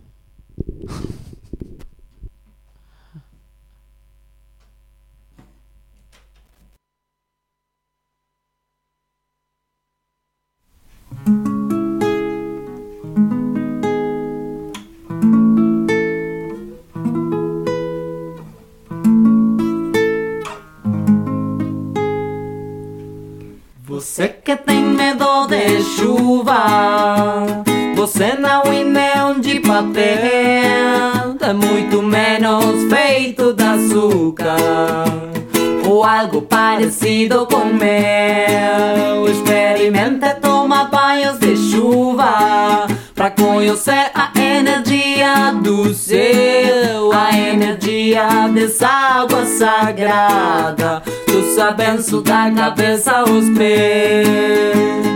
Você que tem medo de chuva, você não é nem de papel, é muito menos feito de açúcar ou algo parecido com mel. Experimente tomar banhos de chuva pra conhecer a energia do céu, a energia dessa água sagrada. Dos abenços da cabeça aos pés.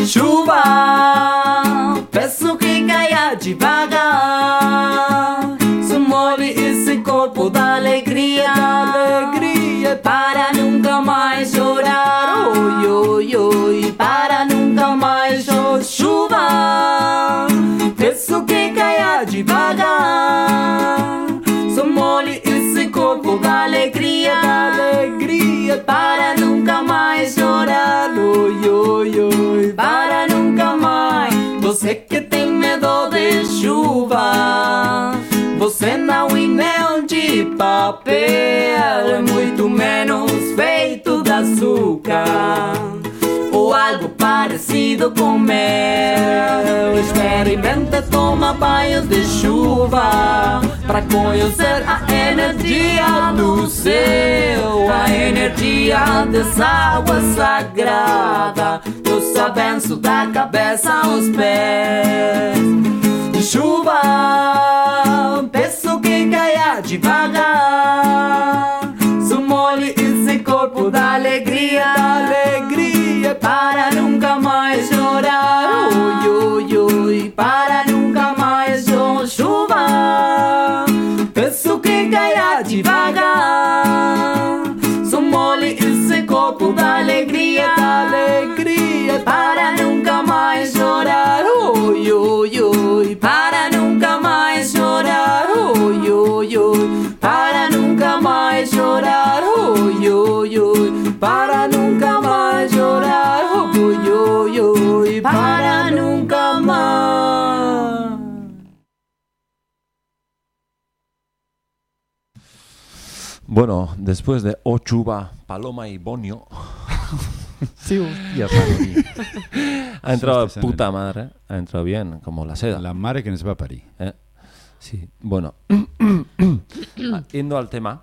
Chuva, peço que caia devagar. Se molhe esse corpo da alegria, alegria, para nunca mais chorar. Oi, oi, oi, para nunca mais chorar. Chuva, peço que caia devagar. Se molhe esse corpo da alegria, alegria, para nunca mais chorar. Oi, oi, oi, para nunca mais. Você que tem medo de chuva, você não é nem de papel, é muito menos feito de açúcar ou algo parecido com mel. Experimente tomar banhos de chuva pra conhecer a energia do céu, a energia dessa água sagrada. Dos abenços da cabeça aos pés. Chuva, peço que caia devagar. Se molhe esse corpo da alegria, da alegria, para nunca mais chorar. Oi, oi, oi, para nunca mais chorar. Chuva, peço que caia devagar. Se molhe esse corpo copo de alegría, de alegría, para nunca más llorar, uy, uy, uy, para nunca más llorar, uy, uy, uy, para nunca más llorar, uy, uy, uy, para nunca más llorar, uy, uy, uy, para nunca más. Bueno, después de Ochuba, Paloma y Bonio, Sí, hostia, Santi. ha entrado Hostia, puta madre, ha entrado bien, como la seda. La mare que nos va a parir. ¿eh? Sí, bueno. Yendo al tema,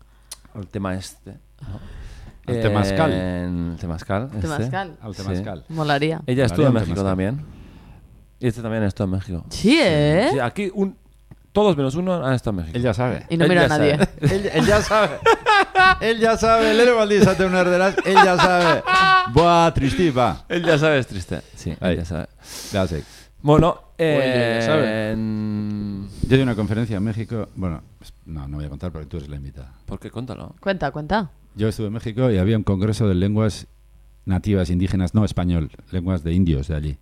al tema este. ¿no? Al temazcal. El temazcal. este. Temazcal. Al Sí. temazcal. Molaría. Ella estuvo en Molaría un México temazcal. también. Y este también estuvo en México. Sí, ¿eh? Sí, aquí un, todos menos uno han estado en México. Él ya sabe. Y no Él mira a ya nadie. sabe. él, él ya sabe. Él ya sabe. Lele Valdís hace una herderas. Él ya sabe. Buah, tristipa. Él ya sabe, es triste. Sí, Ahí. él ya sabe. Ya sé. Bueno, Oye, eh, ya sabe. en- Yo di una conferencia en México. Bueno, no, no voy a contar porque tú eres la invitada. ¿por qué? Cuéntalo. Cuenta, cuenta. Yo estuve en México y había un congreso de lenguas nativas indígenas, no español, lenguas de indios de allí.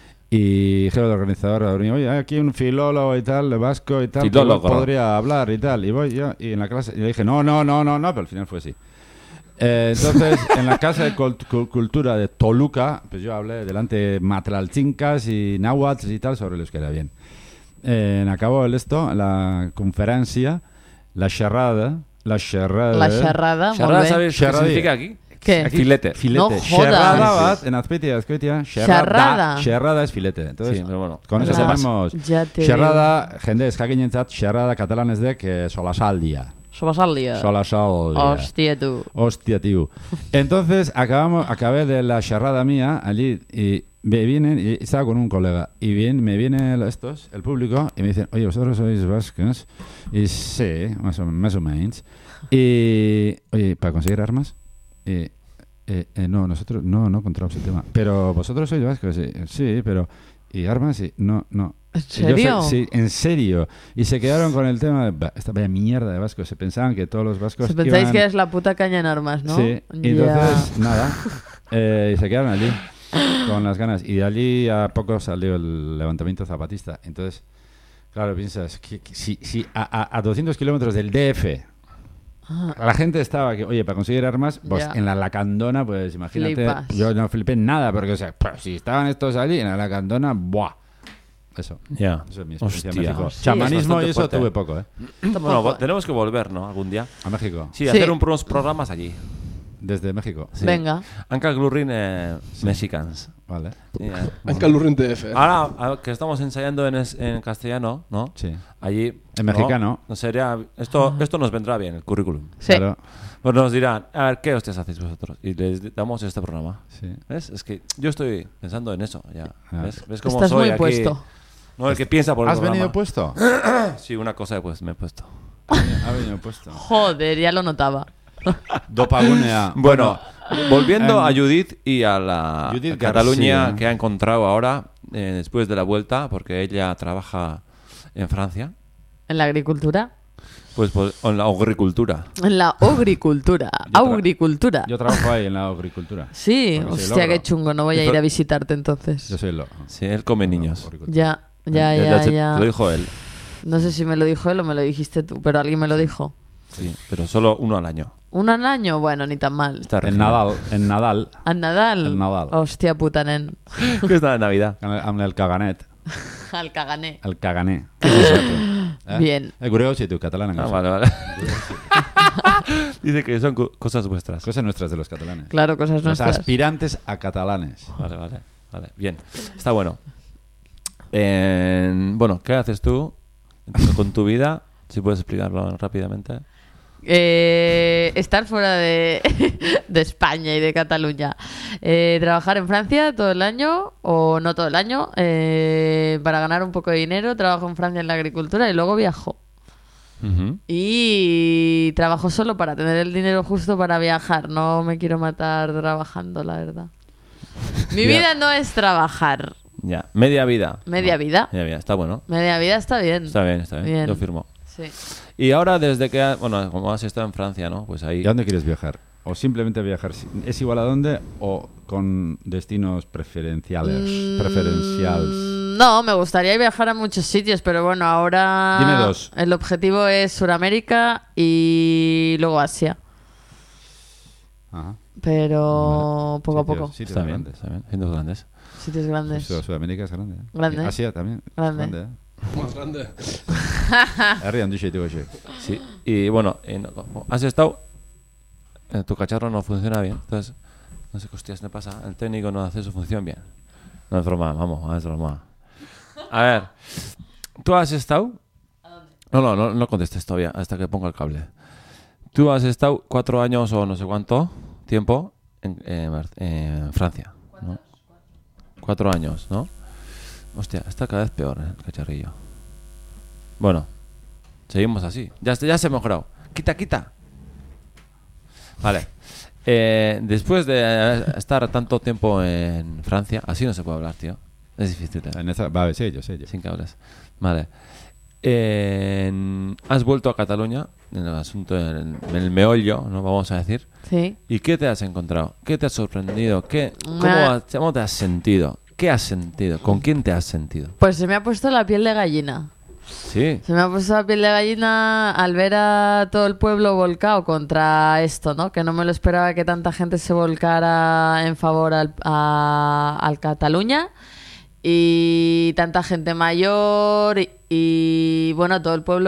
Y dijeron al organizador, oye, hay aquí un filólogo y tal, vasco y tal, que Filólogo. podría hablar y tal. Y voy yo, y en la clase, y le dije, no, no, no, no, no, pero al final fue así. Eh, entonces, en la Casa de Cult- Cul- Cultura de Toluca, pues yo hablé delante de matlalchincas y náhuatl y tal sobre el euskera, bien. Eh, acabó el esto, la conferencia, la charrada, la charrada... La charrada, Charrada, molt bé. ¿sabes qué Charradilla. significa aquí? ¿Qué? Filete. Filete. No jodas. Xerrada bat, en Azpeitia, Azpeitia, Xerrada. xerrada. Xerrada es filete. Entonces, Sí, pero bueno. con eso La- sabemos. Ya te Xerrada, jende eskaginentzat, xerrada katalanez de que solasaldia. Sobasaldia. Solasaldia. Hostia, tú. Hostia, tío. Entonces, acabamos, acabé de la charrada mía allí y me vienen, y estaba con un colega, y bien, me vienen estos, el público, y me dicen, oye, ¿vosotros sois vascos? Y sí, más o, más o menos. Y, oye, ¿para conseguir armas? Y, eh, eh, no, nosotros no, no controlamos el tema. Pero vosotros sois vascos, sí, sí, pero... ¿Y armas? Sí, no, no. ¿En Y yo serio? sé- sí, en serio. Y se quedaron con el tema de "Bah, esta vaya mierda de vascos. Se pensaban que todos los vascos Si pensáis iban- que es la puta caña en armas, ¿no? Sí, y Ya. entonces, nada. Eh, y se quedaron allí con las ganas. Y de allí a poco salió el levantamiento zapatista. Entonces, claro, piensas, que, que si, si a, a, a doscientos kilómetros del D F la gente estaba que, oye, para conseguir armas, pues Ya. en la Lacandona, pues imagínate, Flipas. yo no flipé nada, porque, o sea, pues, si estaban estos allí en la Lacandona, ¡buah! Eso. Ya. Eso es mi experiencia en Hostia. México. Sí, Chamanismo es y eso bastante tuve fuerte. poco, ¿eh? Bueno, Tampoco. vo- tenemos que volver, ¿no? Algún día. A México. Sí, Sí. hacer unos programas allí. Desde México. Sí. Venga. Anca Glurrin eh, Mexicans. Vale. Sí, eh. Anca Lurrin T F. Ahora a- que estamos ensayando en, es- en castellano, ¿no? Sí. Allí. En ¿no? mexicano. No sería. Esto, esto nos vendrá bien, el currículum. Sí. Claro. Pues nos dirán, a ver, ¿qué hostias hacéis vosotros? Y les damos este programa. Sí. ¿Ves? Es que yo estoy pensando en eso ya. Ah. ¿Ves? ¿Ves cómo Estás soy muy aquí? puesto. No, el que piensa por el ¿Has venido programa. puesto? Sí, una cosa pues me he puesto. Ha venido puesto. Joder, ya lo notaba. Dopagunea. Bueno, volviendo em, a Judith y a la Judith a Cataluña García. que ha encontrado ahora, eh, después de la vuelta, porque ella trabaja en Francia, En la agricultura. pues, pues en la agricultura. En la agricultura. tra- Agricultura. Yo trabajo ahí en la agricultura. Sí, Porque soy hostia, logro. qué chungo. No voy a ir a visitarte entonces. Yo soy lo. Sí, él come niños. Ya, ya, Eh, ya, te- ya. Te lo dijo él. No sé si me lo dijo él o me lo dijiste tú, pero alguien me lo dijo. Sí, pero solo uno al año. ¿Un al año? Bueno, ni tan mal. Está En regido. Nadal. En Nadal. ¿Al Nadal? El Nadal. Hostia puta, nen. ¿Qué está de Navidad? Amb el, amb el caganet. Al cagané. El caganer. Què és això, tu? Eh? Bien. Eh, curiosity, catalán. Ah, vale, vale. Dice que son co- cosas vuestras. Cosas nuestras de los catalanes. Claro, cosas Los nuestras. aspirantes a catalanes. Vale, vale, vale. Bien, está bueno. Eh, bueno, ¿qué haces tú con tu vida? Si puedes explicarlo rápidamente. Eh, estar fuera de, de España y de Cataluña. Eh, trabajar en Francia todo el año, o no todo el año, eh, para ganar un poco de dinero. Trabajo en Francia en la agricultura y luego viajo. Ujú. Y trabajo solo para tener el dinero justo para viajar. No me quiero matar trabajando, la verdad. Mi Ya. vida no es trabajar. Ya, media vida. Media No, vida. Media vida, está bueno. Media vida está bien. Está bien, está bien. Bien. Yo firmo. Sí. Y ahora desde que, ha- bueno, como has estado en Francia, ¿no? Pues ahí... ¿Y a dónde quieres viajar? o simplemente viajar. ¿Es igual a dónde o con destinos preferenciales? Mm, preferenciales. No, me gustaría viajar a muchos sitios, pero bueno, ahora Dime dos. el objetivo es Sudamérica y luego Asia. Ajá. Pero poco a Sitios- poco. Sitios Está bien, grandes. está bien. Sitios grandes. Sitios grandes. Pues Sudamérica es grande. ¿eh? Grande. Y Asia también. Grande. Es grande, ¿eh? Más grande. Herrian duxe digo xe. Sí. Y bueno, y no- has estado... eh, tu cacharro no funciona bien. Entonces, no sé qué hostias me pasa. El técnico no hace su función bien. No es broma, vamos, no es broma. A ver, ¿tú has estado? No, no, no, no contestes todavía hasta que ponga el cable. Tú has estado cuatro años o no sé cuánto tiempo en, en Mar- en Francia, ¿no? Cuatro años, ¿no? Hostia, está cada vez peor, ¿eh? El cacharrillo. Bueno, seguimos así. Ya, está- ya se ha mejorado. Quita, quita. Vale. Eh, después de estar tanto tiempo en Francia, así no se puede hablar, tío. Es difícil, ¿eh? En esa, vale, sé yo, sé yo. Sin cables. Vale. En- has vuelto a Cataluña, en el asunto, en, en el meollo, ¿no? Vamos a decir. Sí. ¿Y qué te has encontrado? ¿Qué te ha sorprendido? ¿Qué, cómo, Me- has- ¿Cómo te has sentido? ¿Qué has sentido? ¿Con quién te has sentido? Pues se me ha puesto la piel de gallina. Sí. Se me ha puesto la piel de gallina al ver a todo el pueblo volcado contra esto, ¿no? Que no me lo esperaba que tanta gente se volcara en favor al, a, al Cataluña. Y tanta gente mayor y, y, bueno, todo el pueblo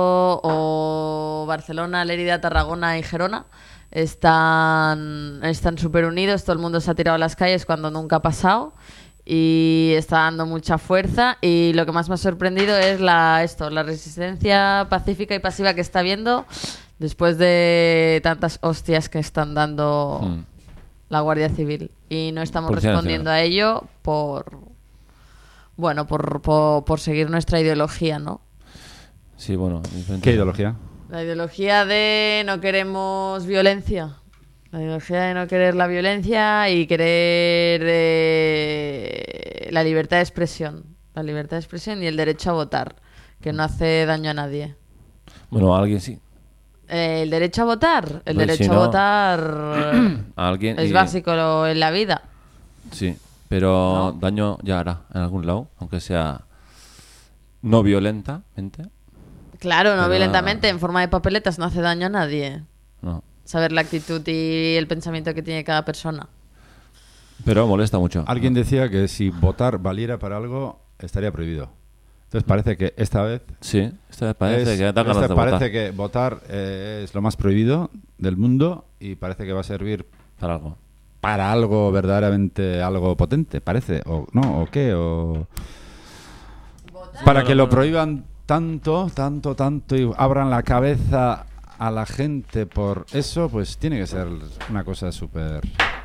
o Barcelona, Lérida, Tarragona y Gerona están están súper unidos, todo el mundo se ha tirado a las calles cuando nunca ha pasado y está dando mucha fuerza y lo que más me ha sorprendido es la esto, la resistencia pacífica y pasiva que está habiendo después de tantas hostias que están dando Mm. la Guardia Civil y no estamos Policía respondiendo a ello por bueno, por, por, por seguir nuestra ideología, ¿no? Sí, bueno. diferente- ¿Qué ideología? La ideología de no queremos violencia. La ideología de no querer la violencia y querer eh, la libertad de expresión. La libertad de expresión y el derecho a votar, que no hace daño a nadie. Bueno, a alguien sí. Eh, el derecho a votar. El Pues derecho si a no- votar A alguien. es y- básico lo- en la vida. Sí, pero ¿No? daño ya hará en algún lado, aunque sea no violentamente. Claro, no Pero- violentamente, en forma de papeletas, no hace daño a nadie. No. Saber la actitud y el pensamiento que tiene cada persona. Pero molesta mucho. Alguien decía que si votar valiera para algo, estaría prohibido. Entonces parece que esta vez... Sí, esta vez parece es- que da ganas esta de parece votar que votar eh, es lo más prohibido del mundo y parece que va a servir para algo. para algo verdaderamente, algo potente, parece. O no, o qué, o... Para que lo prohíban tanto, tanto, tanto y abran la cabeza a la gente por eso, pues tiene que ser una cosa súper,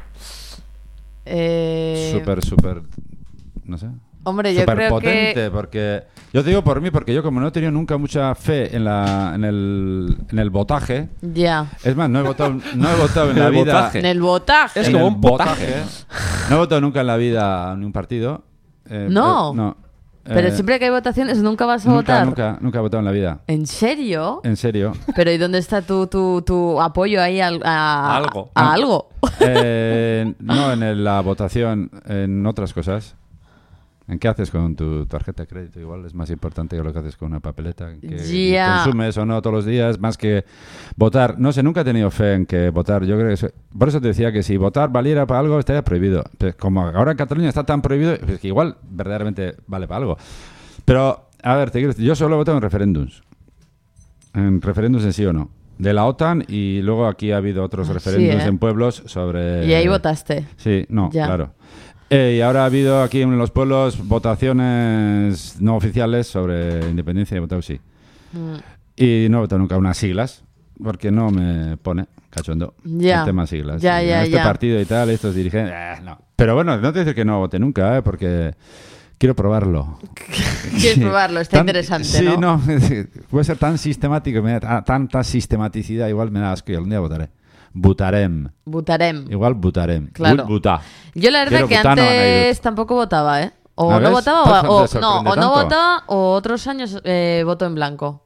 Eh, súper, súper, no sé, Hombre, yo súper creo potente, que... porque yo te digo por mí, porque yo como no he tenido nunca mucha fe en la, en el, en el votaje, Ya. es más, no he votado, no he votado en la El vida. votaje. En el votaje. Es en como el un potaje. No he votado nunca en la vida en un partido. Eh, No. eh, no. Pero Eh, siempre que hay votaciones nunca vas a nunca, votar. Nunca, nunca he votado en la vida. ¿En serio? En serio. Pero ¿y dónde está tu, tu, tu apoyo ahí al- a, A algo. a algo? Eh, no en el- la votación, en otras cosas. ¿En qué haces con tu tarjeta de crédito? Igual es más importante que lo que haces con una papeleta. Que Ya. consumes o no todos los días, más que votar. No sé, nunca he tenido fe en que votar. Yo creo que eso- por eso te decía que si votar valiera para algo, estaría prohibido. Pues como ahora en Cataluña está tan prohibido, pues que igual verdaderamente vale para algo. Pero, a ver, te quiero decir, yo solo he votado en referéndums. En referéndums en sí o no. De la OTAN y luego aquí ha habido otros Ah, referéndums sí, ¿eh? en pueblos sobre... Y ahí votaste. Sí, no, Ya. claro. Eh, y ahora ha habido aquí en los pueblos votaciones no oficiales sobre independencia y he votado sí. Mm. Y no he votado nunca unas siglas, porque no me pone cachondo Ya. el tema siglas. Ya, Y ya, en este ya. partido y tal, estos dirigentes, eh, no. Pero bueno, no te digo que no vote nunca, eh, porque quiero probarlo. Quieres probarlo, está Tan- interesante, sí, ¿no? no, puede ser tan sistemático, me da tanta sistematicidad, igual me da asco y algún día votaré. Votarem. Votarem. Igual votarem. Claro. Vull votar. Yo la verdad Quiero que votar, no, antes no, tampoco votaba, ¿eh? O ¿No no ves? votaba Pues o, te o- sorprende no, o no tanto. votaba o otros años eh, voto en blanco.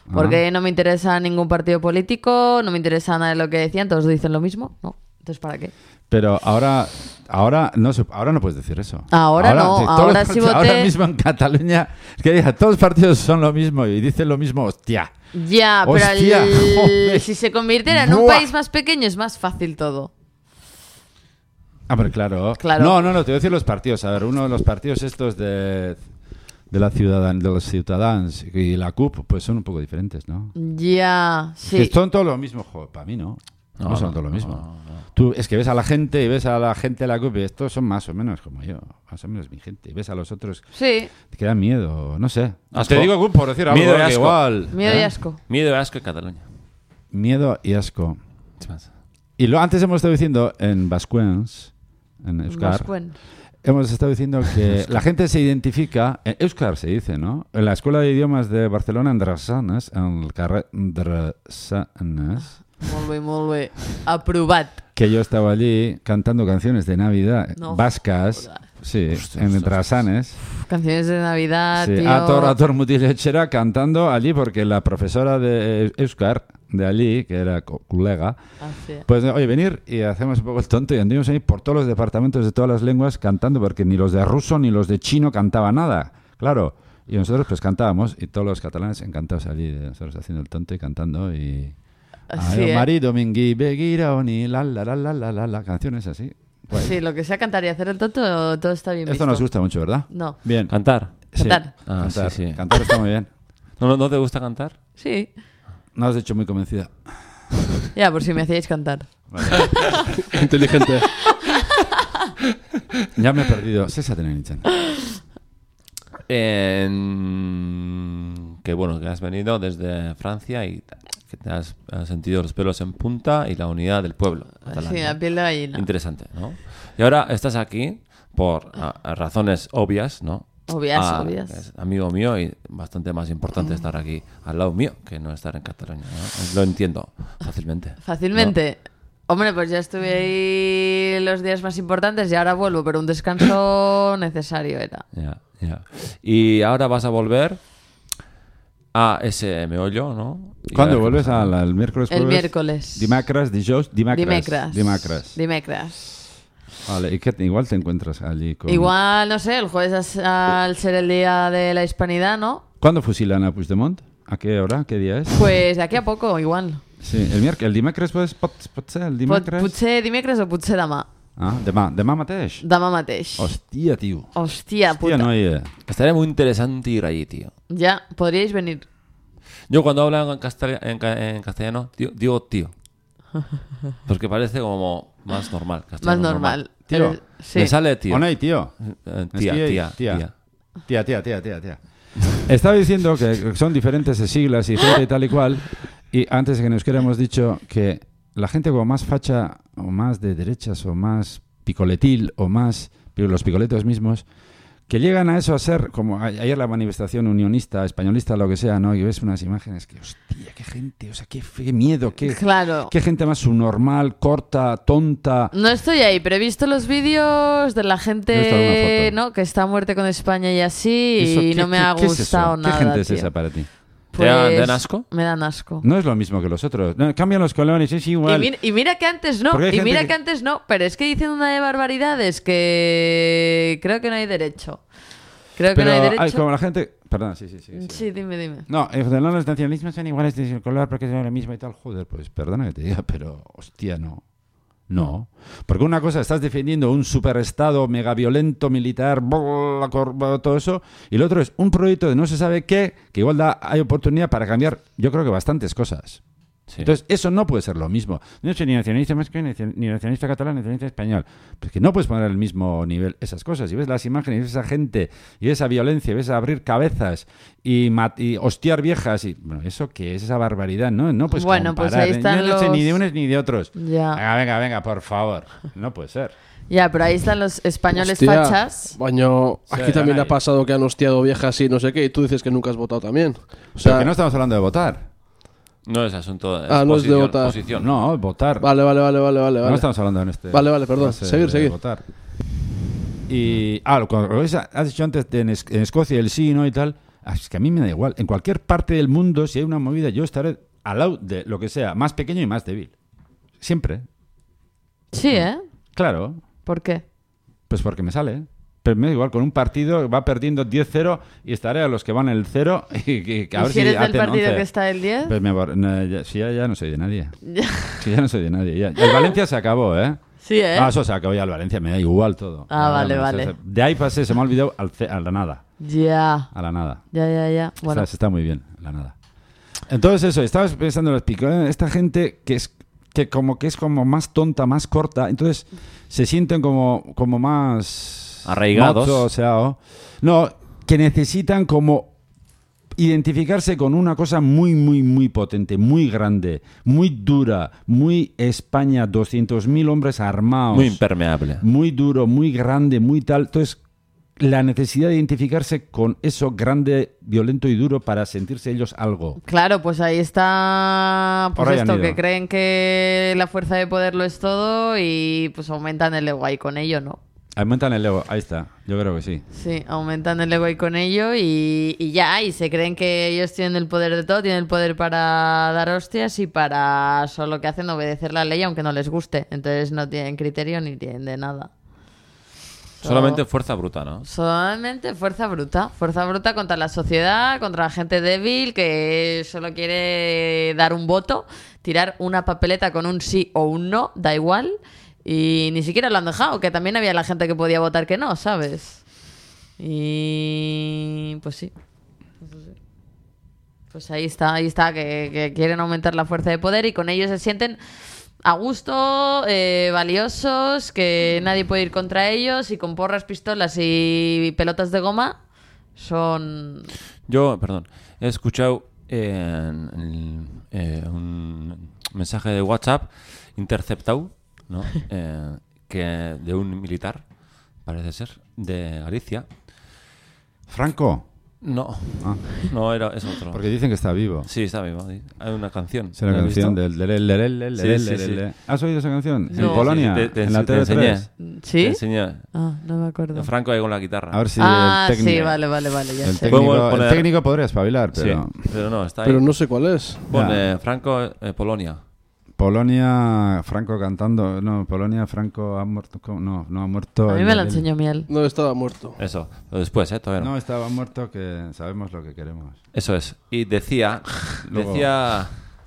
Porque no me interesa ningún partido político, no me interesa nada de lo que decían, todos dicen lo mismo, ¿no? Entonces, ¿para qué? Pero ahora, ahora no se, ahora no puedes decir eso. Ahora no, sí, todos ahora los sí partidos- voté- Ahora mismo en Cataluña, es que diga, todos los partidos son lo mismo y dicen lo mismo, hostia. Ya, pero Hostia, el- joder. si se convirtiera en un Buah. país más pequeño es más fácil todo. Ah, pero claro. Claro. No, no, no, te voy a decir los partidos. A ver, uno de los partidos estos de, de, la ciudadan, de los ciudadanos y la C U P, pues son un poco diferentes, ¿no? Ya, Que sí. son todo lo mismo, joder, para mí no. No, No, son no, todo lo no, mismo. no, no. Tú es que ves a la gente y ves a la gente de la C U P y estos son más o menos como yo, más o menos mi gente. Y ves a los otros, Sí, te queda miedo, no sé. Asco. Te digo C U P por decir algo, Miedo y que asco. igual. miedo y ¿eh? asco. Miedo y asco en Cataluña. Miedo y asco. Es más. Y lo antes hemos estado diciendo en Bascuens, en Euskar, Vascuen. hemos estado diciendo que la gente se identifica, en Euskar se dice, ¿no? En la Escuela de Idiomas de Barcelona, en Drassanes, en el carrer Drassanes, Molt bé, molt bé. Aprovat. que yo estaba allí cantando canciones de Navidad No vascas, jodas. sí, en Drassanes. Canciones de Navidad, Sí, tío. Ator, Ator Mutilechera cantando allí porque la profesora de Euskar, de allí, que era co- colega, Así es. pues oye, venir y hacemos un poco el tonto y anduvimos ahí por todos los departamentos de todas las lenguas cantando porque ni los de ruso ni los de chino cantaban nada, claro. Y nosotros pues cantábamos y todos los catalanes encantados allí de nosotros haciendo el tonto y cantando y... Así Ay, es. marido, mingui, beguiraoni, la la la la la la la, canciones así. Guay. Sí, lo que sea cantar y hacer el tonto, todo está bien Esto visto. nos gusta mucho, ¿verdad? No. Bien. Cantar. Sí, Cantar. Ah, cantar. sí, sí. Cantar está muy bien. ¿No, no, ¿No te gusta cantar? Sí. No has hecho muy convencida. Ya, por si me hacíais cantar. Inteligente. Ya me he perdido. Sesa Tenenitzen. En... Que bueno, que has venido desde Francia y que te has, has sentido los pelos en punta y la unidad del pueblo catalán, Sí, ¿no? la piel de gallina. Interesante, ¿no? Y ahora estás aquí por a- a razones obvias, ¿no? Obvias, Ah, obvias. es amigo mío y bastante más importante estar aquí al lado mío que no estar en Cataluña, ¿no? Lo entiendo fácilmente. Fácilmente. Hombre, pues ya estuve ahí los días más importantes y ahora vuelvo, pero un descanso necesario era. Ya, ya. Y ahora vas a volver a ese meollo, ¿no? Y a ¿Cuándo ver qué vuelves? pasa. Al, al miércoles. El jueves? miércoles. Dimacras, dijous, dimacres. Dimecres. Dimacres. Dimecres. Vale, y que te- igual te encuentras allí con... Igual, no sé, el jueves as- al ser el día de la hispanidad, ¿no? ¿Cuándo fusilan a Puigdemont? ¿A qué hora? ¿Qué día es? Pues de aquí a poco, igual. Sí, el miércoles, el dimecres pues, pot, pot ser, el Pot, dimecres? potser dimecres o potser demà. Ah, demà, demà mateix? Demà mateix. Hòstia, tio. Hòstia puta. Hòstia, noia. Estaría muy interesante ir allí, tío. Ya, podríais venir. Yo cuando hablo en, castell- en ca- en castellano tío- digo tío. Porque parece como más normal. Más castellano normal. Tío. Eres- sí. Me sale tío. On ei, tio? Eh, Tía, Es que- tía, tía. tía. Tía, tía, tía, tía, tía. Estaba diciendo que son diferentes siglas y gente y tal y cual. Y antes de que nos hemos dicho que la gente como más facha o más de derechas o más picoletil o más, pero los picoletos mismos, que llegan a eso a ser, como a- ayer la manifestación unionista, españolista, lo que sea, ¿no? Y ves unas imágenes que, hostia, qué gente, o sea, qué, qué miedo, qué, Claro. qué gente más subnormal, corta, tonta. No estoy ahí, pero he visto los vídeos de la Yo he visto gente, alguna foto. ¿no? Que está a muerte con España y así, Eso, y ¿qué- no me qué- ha qué es eso? gustado nada. ¿Qué gente es tío. esa para ti? ¿Te dan- Pues, te dan asco? Me dan asco. No es lo mismo que los otros. No, cambian los colores, es Y igual. mira, y mira que antes no, Porque hay y gente mira que- que... antes no, pero es que dicen una de barbaridades que creo que no hay derecho. Creo que Pero no hay derecho. hay como la gente... Perdón, sí, sí, sí. sí. Sí, dime, dime. No, eh, no, los nacionalismos son iguales de color porque son lo mismo y tal. Joder, pues perdona que te diga, pero hostia, no. No. Porque una cosa, estás defendiendo un superestado mega violento, militar, bla, bla, bla, todo eso, y lo otro es un proyecto de no se sabe qué, que igual da, hay oportunidad para cambiar, yo creo que bastantes cosas. Sí. Entonces, eso no puede ser lo mismo. No soy ni nacionalista más que ni nacionalista catalán, ni nacionalista español. Pues que no puedes poner al mismo nivel esas cosas. Y ves las imágenes, y ves esa gente, y ves esa violencia, y ves abrir cabezas y, mat- y hostiar viejas. Y bueno, ¿eso qué es esa barbaridad? No, no puedes Bueno, pues comparar, ahí ¿eh? están Yo no sé los- ni de unos ni de otros. Ya. Venga, venga, venga, por favor. No puede ser. Ya, pero ahí están los españoles Hostia, fachas. Baño, Sí, aquí también Anay. ha pasado que han hostiado viejas y no sé qué, y tú dices que nunca has votado también. O Pero sea, que no estamos hablando de votar. No es asunto de Ah, no es de posición, votar. posición. No, votar. vale, vale, vale, vale, vale. No vale. estamos hablando en este. Vale, vale, perdón. fase Seguir, de seguir. votar. Y. Ah, lo, lo que has dicho antes de en, Es- en Escocia, el sí, ¿no? Y tal. Es que a mí me da igual. En cualquier parte del mundo, si hay una movida, yo estaré al lado de lo que sea, más pequeño y más débil. Siempre. Sí, ¿eh? Claro. ¿Por qué? Pues porque me sale. Pero me da igual, con un partido va perdiendo diez cero y estaré a los que van el cero y, y, y a ¿Y ver si si eres del hacen partido once. que está el diez? Pues me abor- no, ya, si ya, ya no soy de nadie. Si ya no soy de nadie. Ya. El Valencia se acabó, ¿eh? Sí, ¿eh? Ah, eso se acabó ya el Valencia, me da igual todo. Ah, vale, me- vale. se- se- De ahí pasé, se me ha olvidado al ce- a la nada. Ya, A la nada. ya, ya, ya. Bueno, Está, está muy bien, la nada. Entonces eso, estabas pensando en los picos, ¿eh? Esta gente que es que como que es como más tonta, más corta, entonces se sienten como, como más Arraigados. macho, o sea, o- no, que necesitan como identificarse con una cosa muy, muy, muy potente, muy grande, muy dura, muy España, doscientos mil hombres armados. Muy impermeable. Muy duro, muy grande, muy tal. Entonces, la necesidad de identificarse con eso grande, violento y duro para sentirse ellos algo. claro, pues ahí está pues Por ahí han esto, ido. que creen que la fuerza de poder lo es todo y pues aumentan el ego ahí con ello, ¿no? Aumentan el ego, ahí está, yo creo que sí. Sí, aumentan el ego ahí con ello y, y ya, y se creen que ellos tienen el poder de todo, tienen el poder para dar hostias y para solo que hacen obedecer la ley aunque no les guste. Entonces no tienen criterio ni tienen de nada. Solamente fuerza bruta, ¿no? Solamente fuerza bruta. Fuerza bruta contra la sociedad, contra la gente débil que solo quiere dar un voto, tirar una papeleta con un sí o un no, da igual. Y ni siquiera lo han dejado, que también había la gente que podía votar que no, ¿sabes? Y pues sí. Pues ahí está, ahí está, que, que quieren aumentar la fuerza de poder y con ellos se sienten a gusto, eh, valiosos, que nadie puede ir contra ellos y con porras, pistolas y pelotas de goma son... Yo, perdón, he escuchado eh, en- eh, un mensaje de WhatsApp interceptado, ¿no? Eh, que de un militar, parece ser, de Galicia. Franco, No, Ah. no era, es otro. porque dicen que está vivo. Sí, está vivo. sí. Hay una canción. Es la ¿La has canción visto? del del- del- del- Sí, del- sí, del- sí. del- ¿Has oído esa canción? No. En Polonia, Sí, sí, te- te- en la te T V tres. enseñé. ¿Sí? Te enseñé. Ah, no me acuerdo. Franco ahí con la guitarra. A ver si ah, el técnico, sí, vale, vale, vale, ya el sé. técnico, Podemos poner- el técnico podría espabilar, pero Sí, pero no, está ahí. Pero no sé cuál es. Pone Franco, eh, Polonia. Polonia, Franco cantando, no, Polonia, Franco ha muerto, ¿cómo? no, no ha muerto. A mí el- me lo el- enseñó Miel. No estaba muerto. Eso, pero después, ¿eh? Todavía no. No, estaba muerto, que sabemos lo que queremos. Eso es. Y decía, Luego- decía...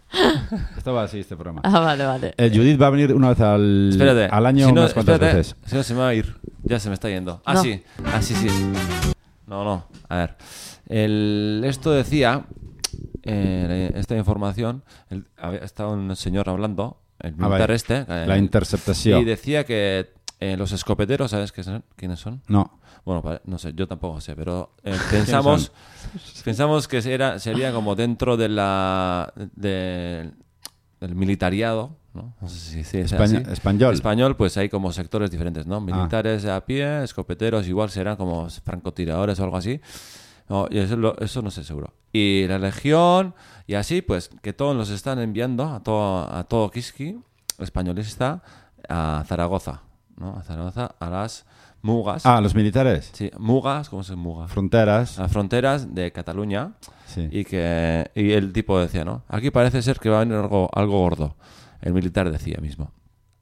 Esto va así, este programa. Ah, vale, vale. Eh, Judith va a venir una vez al, Espérate. al año si no, unas cuantas espérate, veces. Si no, se me va a ir. Ya se me está yendo. Ah, No. sí. Ah, sí, sí. No, no. A ver. El, esto decía, eh, esta información, el, había estado un señor hablando, el Ah, militar vaya. este. eh, La interceptación. Y decía que eh, los escopeteros, ¿sabes qué son? quiénes son? No, Bueno, pa- no sé, yo tampoco sé, pero eh, pensamos, pensamos que era, sería como dentro de la de- del militariado, ¿no? No sé si, si es España- así. español. Español, pues hay como sectores diferentes, ¿no? Militares a pie, escopeteros, igual serán como francotiradores o algo así. No, y eso, lo- eso no sé seguro. Y la legión, y así, pues que todos los están enviando a todo, a todo Kiski, españolista, a Zaragoza, ¿no? A Zaragoza, a las mugas. Ah, los militares. Sí, mugas, ¿cómo se muga? Fronteras. Las fronteras de Cataluña. Sí. Y que y el tipo decía, ¿no? Aquí parece ser que va a venir algo, algo gordo. El militar decía mismo.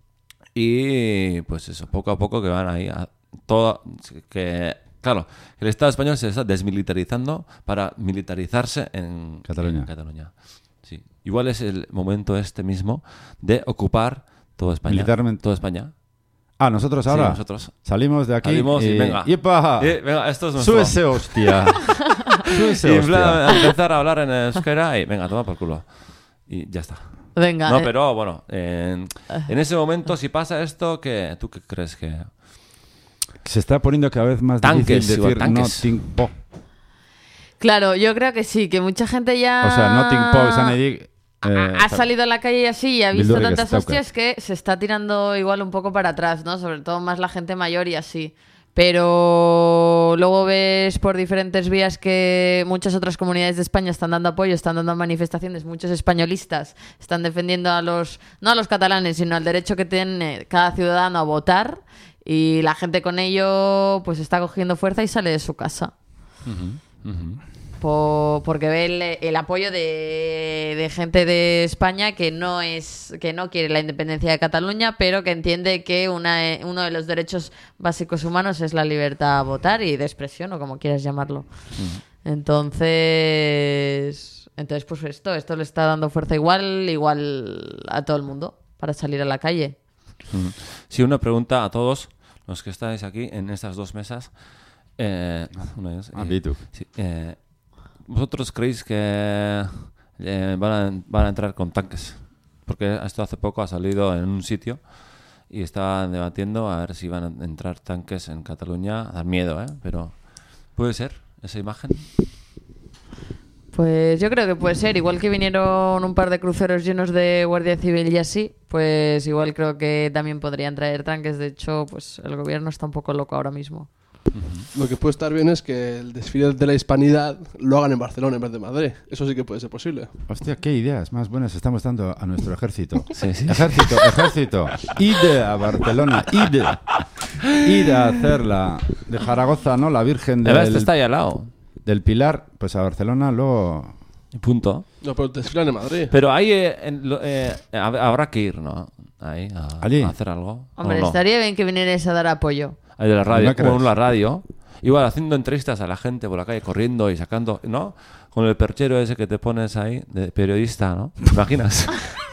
Y pues eso, poco a poco que van ahí a todo que claro, el Estado español se está desmilitarizando para militarizarse en Cataluña. en Cataluña. Sí. Igual es el momento este mismo de ocupar toda España. Militarmente. Toda España. Ah, nosotros Sí, ahora. nosotros. Salimos de aquí. Salimos y venga. ¡Yepa! Eh, venga, esto es nuestro. Súbese, hostia. Súbese, Y en hostia. plan, empezar a hablar en euskera y venga, toma por culo. Y ya está. Venga. No, eh, pero bueno, en, en ese momento, si pasa esto, ¿qué, ¿tú qué crees que...? Se está poniendo cada vez más Tanques, difícil igual, decir no tanques. timpo. Claro, yo creo que sí, que mucha gente ya... O sea, no timpo, izan edik. eh, ha salido a la calle y así y ha visto Bildurrik tantas ez dauka. hostias que se está tirando igual un poco para atrás, ¿no? Sobre todo más la gente mayor y así. Pero luego ves por diferentes vías que muchas otras comunidades de España están dando apoyo, están dando manifestaciones, muchos españolistas están defendiendo a los, no a los catalanes, sino al derecho que tiene cada ciudadano a votar y la gente con ello pues está cogiendo fuerza y sale de su casa. po- porque ve el, el apoyo de, de gente de España que no es que no quiere la independencia de Cataluña, pero que entiende que una, uno de los derechos básicos humanos es la libertad a votar y de expresión, o como quieras llamarlo. Entonces, entonces pues esto, esto le está dando fuerza igual, igual a todo el mundo para salir a la calle. Sí, una pregunta a todos los que estáis aquí en estas dos mesas. Eh, una de ellas, Ah, eh, vi tú. sí, eh, ¿Vosotros creéis que eh, van, a, van a entrar con tanques? Porque esto hace poco ha salido en un sitio y estaban debatiendo a ver si van a entrar tanques en Cataluña. Da miedo, ¿eh? Pero ¿puede ser esa imagen? Pues yo creo que puede ser, igual que vinieron un par de cruceros llenos de Guardia Civil y así, pues igual creo que también podrían traer tanques. De hecho, pues el gobierno está un poco loco ahora mismo. Lo que puede estar bien es que el desfile de la hispanidad lo hagan en Barcelona en vez de Madrid. Eso sí que puede ser posible. Hostia, qué ideas más buenas estamos dando a nuestro ejército. Sí, sí. Ejército, ejército. Id a Barcelona, id. Id a hacer la de Zaragoza, ¿no? La Virgen Además, este del, está ahí al lado. del Pilar, pues a Barcelona, luego... Y punto. No, pero desfilan en Madrid. Pero ahí eh, en lo- eh, hab- habrá que ir, ¿no? Ahí, a, Allí. a hacer algo. Hombre, ¿O no? estaría bien que vinierais a dar apoyo. Ahí de la radio, ¿No crees? con la radio, igual haciendo entrevistas a la gente por la calle, corriendo y sacando, ¿no? Con el perchero ese que te pones ahí, de periodista, ¿no? ¿Te imaginas?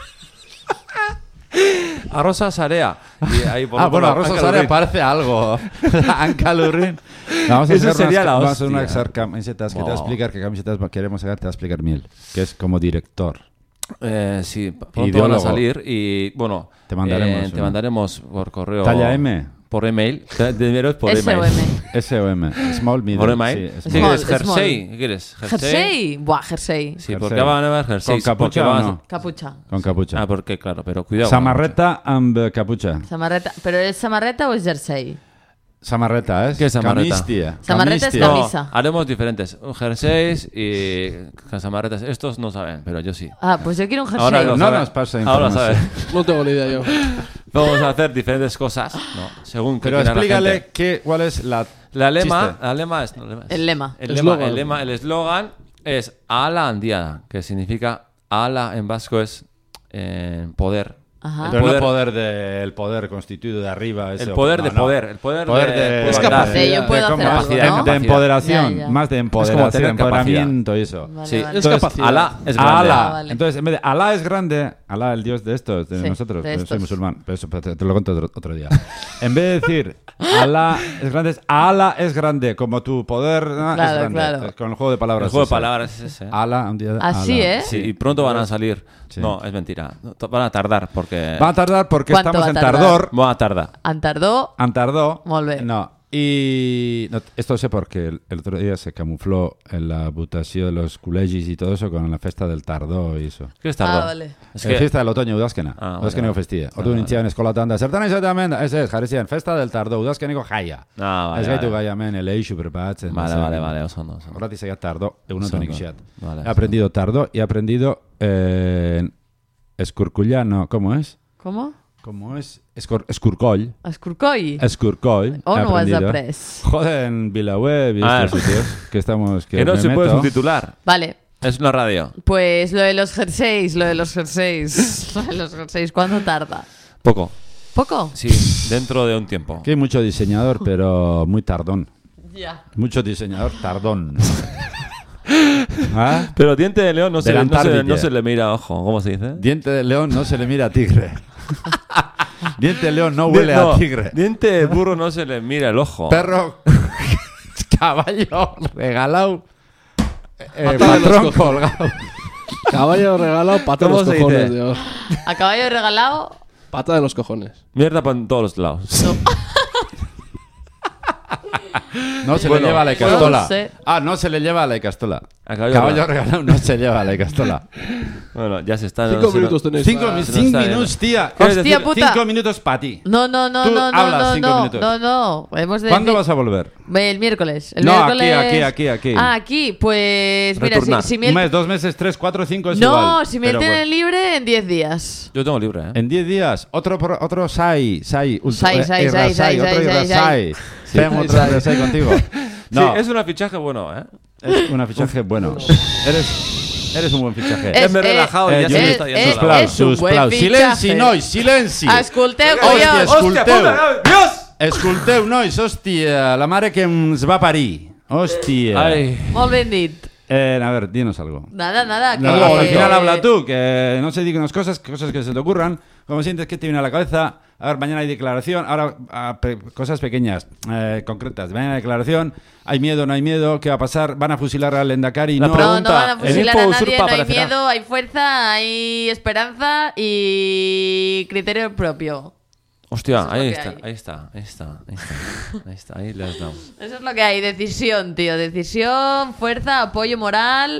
A Rosa Sarea. Y ahí por Ah, por bueno, la- a Rosa Anca Sarea Lurrin. parece algo. Anca Lurrin. Vamos a Eso hacer sería unas, la vamos a hacer hostia. unas camisetas que te voy a Wow. explicar qué camisetas queremos sacar, te va a explicar Miel, que es como director. Eh, sí, p- pronto van a Ideólogo. salir y, bueno, Te mandaremos eh, te una. mandaremos por correo. ¿Talla M? Por email. Te- Primero es por S O email. M. S O M. Small, middle. Por email. Sí, ¿Qué small. quieres? Small, ¿Jersey? small. ¿Qué quieres? ¿Jersey? Buah, jersey. Sí, Jersey. porque van a haber jerseys. ¿Con porque capucha o vas- no? Capucha. Con capucha. Ah, porque, claro, pero cuidado. Samarreta amb capucha. Samarreta. ¿Pero es samarreta o es jersey? Samarreta, ¿eh? ¿Qué es samarreta? Camistia. Samarreta es Camistia. No, camisa. haremos diferentes. Un jerseys y samarretas. Estos no saben, pero yo sí. Ah, pues yo quiero un jersey. Ahora lo No saben. nos pasa Ahora información. saben. No tengo ni idea yo. Vamos a hacer diferentes cosas, ¿no? Según que Pero quiera la explícale gente. qué, cuál es la... La lema, chiste. la lema es, no, lema es- El lema. El lema, Eslogan. el lema, el eslogan es ala andiada, que significa ala en vasco es eh, poder. Ajá. El Pero poder, no poder del poder constituido de arriba. Ese el o- poder no, de no. poder, el poder, Poder de, de- Es igualdad. capacidad. Sí, yo puedo de hacer capacidad, algo, ¿no? de empoderación, Ya, ya. más de tener empoderación, capacidad. empoderamiento y eso. Vale, Sí. vale. Es Entonces, capacidad. Alá es grande. Alá. Ah, vale. Entonces, en vez de Alá es grande, Alá el dios de estos, de Sí, nosotros, de yo soy estos. musulmán, pero eso te, te lo cuento otro, otro día. En vez de decir Alá es grande, es Alá es grande, como tu poder ¿no? es Claro, grande. claro. Con el juego de palabras. El juego de ese. palabras es ese. ¿eh? Alá, un día de Así, Alá. ¿eh? Sí, y pronto van a salir. Sí. No, es mentira. No, to- Van a tardar porque... Va a tardar porque ¿Cuánto estamos va a en tardar? tardor. Van a tardar. En tardó. En tardó. Molt bé. No. Y no, esto sé porque el, el otro día se camufló en la votación de los colegis y todo eso con la festa del tardó y eso. ¿Qué es tardar? Ah, vale. Es La que... fiesta del otoño udazkena. Ah, vale, Udazkeneko vale. festia. Vale, Ordu vale. nintzian eskolatan da. Zertan izateamen, ez ez, jarri zian, festa del tardó, udazkeneko jaia. Ah, vale, Ez gaitu vale. gai hemen eleixu preparatzen. Vale, ez, vale, eh, vale, oso ondo, oso ondo. Horretik zaila tardó, egun Oso otonik ondo. xeat. Vale, He oso aprendido tardó y he aprendido eh, escurcullano, ¿cómo es? ¿Cómo? ¿Cómo es? Escur, escurcoll. Escurcoy. Escurcoll. ¿O he no has aprendido. aprendido? Joder, en Vilaweb y Ah, estos sitios que estamos... Que, Que no me se puede meto. subtitular. Vale. Es una radio. Pues lo de los jerseys, lo de los jerseys. Lo de los jerseys, ¿cuándo tarda? Poco. ¿Poco? Sí, dentro de un tiempo. Que hay mucho diseñador, pero muy tardón. Ya. Mucho diseñador tardón. ¿Ah? Pero diente de león no se, Del le, no, se, Antártide. no se le mira ojo. ¿Cómo se dice? Diente de león no se le mira a tigre. Diente de león no huele No, a tigre. Diente de burro no se le mira el ojo. Perro, caballo regalado, eh, Pata de patrón los colgado. Caballo regalado, pata de ¿Cómo los se cojones, dice? Dios. A caballo regalado. Pata de los cojones. Mierda por todos los lados. No se Bueno, le lleva a la pues castola. no sé. Ah, no se le lleva a la castola. A caballo Caballo regalado. regalado no se lleva a la castola. Bueno, ya se está... Cinco se minutos no- tenéis. Cinco, para- mi- se nos cinco está minutos, tía. ¿Quieres Hostia decir- puta. Cinco minutos para ti. No, no, no, Tú no, no, hablas no, cinco no, minutos. no, no. Hemos de ¿Cuándo decir- vas a volver? El miércoles. El No, aquí, miércoles... aquí, aquí, aquí. Ah, aquí. Pues mira, si, Retornar. si Un Miel... mes, dos meses, tres, cuatro, cinco es No, igual. si Miel Pero tiene bueno. libre en diez días. Yo tengo libre, ¿eh? En diez días, otro, pro- otro SAI, SAI, ultra- Sai, sai, eh, sai, Irra sai, otro sai, Irra sai, SAI. Sí. Fem otro Irra SAI contigo. No, Sí, es un fichaje bueno, ¿eh? Es un fichaje bueno. Eres, eres un buen fichaje. Es- Ja m'he eh, relaxado, eh, ja jo- se eh, m'està yendo eh, la Sisplau, olla. és un buen sisplau. Silenci, fitxatge. nois, silenci. Escolteu, Hòstia, collons. escolteu. Dios! Escolteu, nois, hòstia, la mare que ens va parir. Hòstia. Ay. Molt ben dit. Eh, a ver, dinos algo. Nada, nada. No, que- al final habla tú, que no se digan unas cosas, cosas que se te ocurran. Como sientes que te viene a la cabeza, a ver, mañana hay declaración, ahora a pe- cosas pequeñas, eh, concretas. Mañana hay declaración, hay miedo, no hay miedo, ¿qué va a pasar? ¿Van a fusilar al Endacari? La No. No, no pregunta, van a el fusilar info a nadie, usurpa no hay aparecerá. miedo, hay fuerza, hay esperanza y criterio propio. Hostia, Eso es lo ahí que está, hay. ahí está, ahí está, ahí está, ahí está, ahí le has dado. Eso es lo que hay, decisión, tío. Decisión, fuerza, apoyo moral.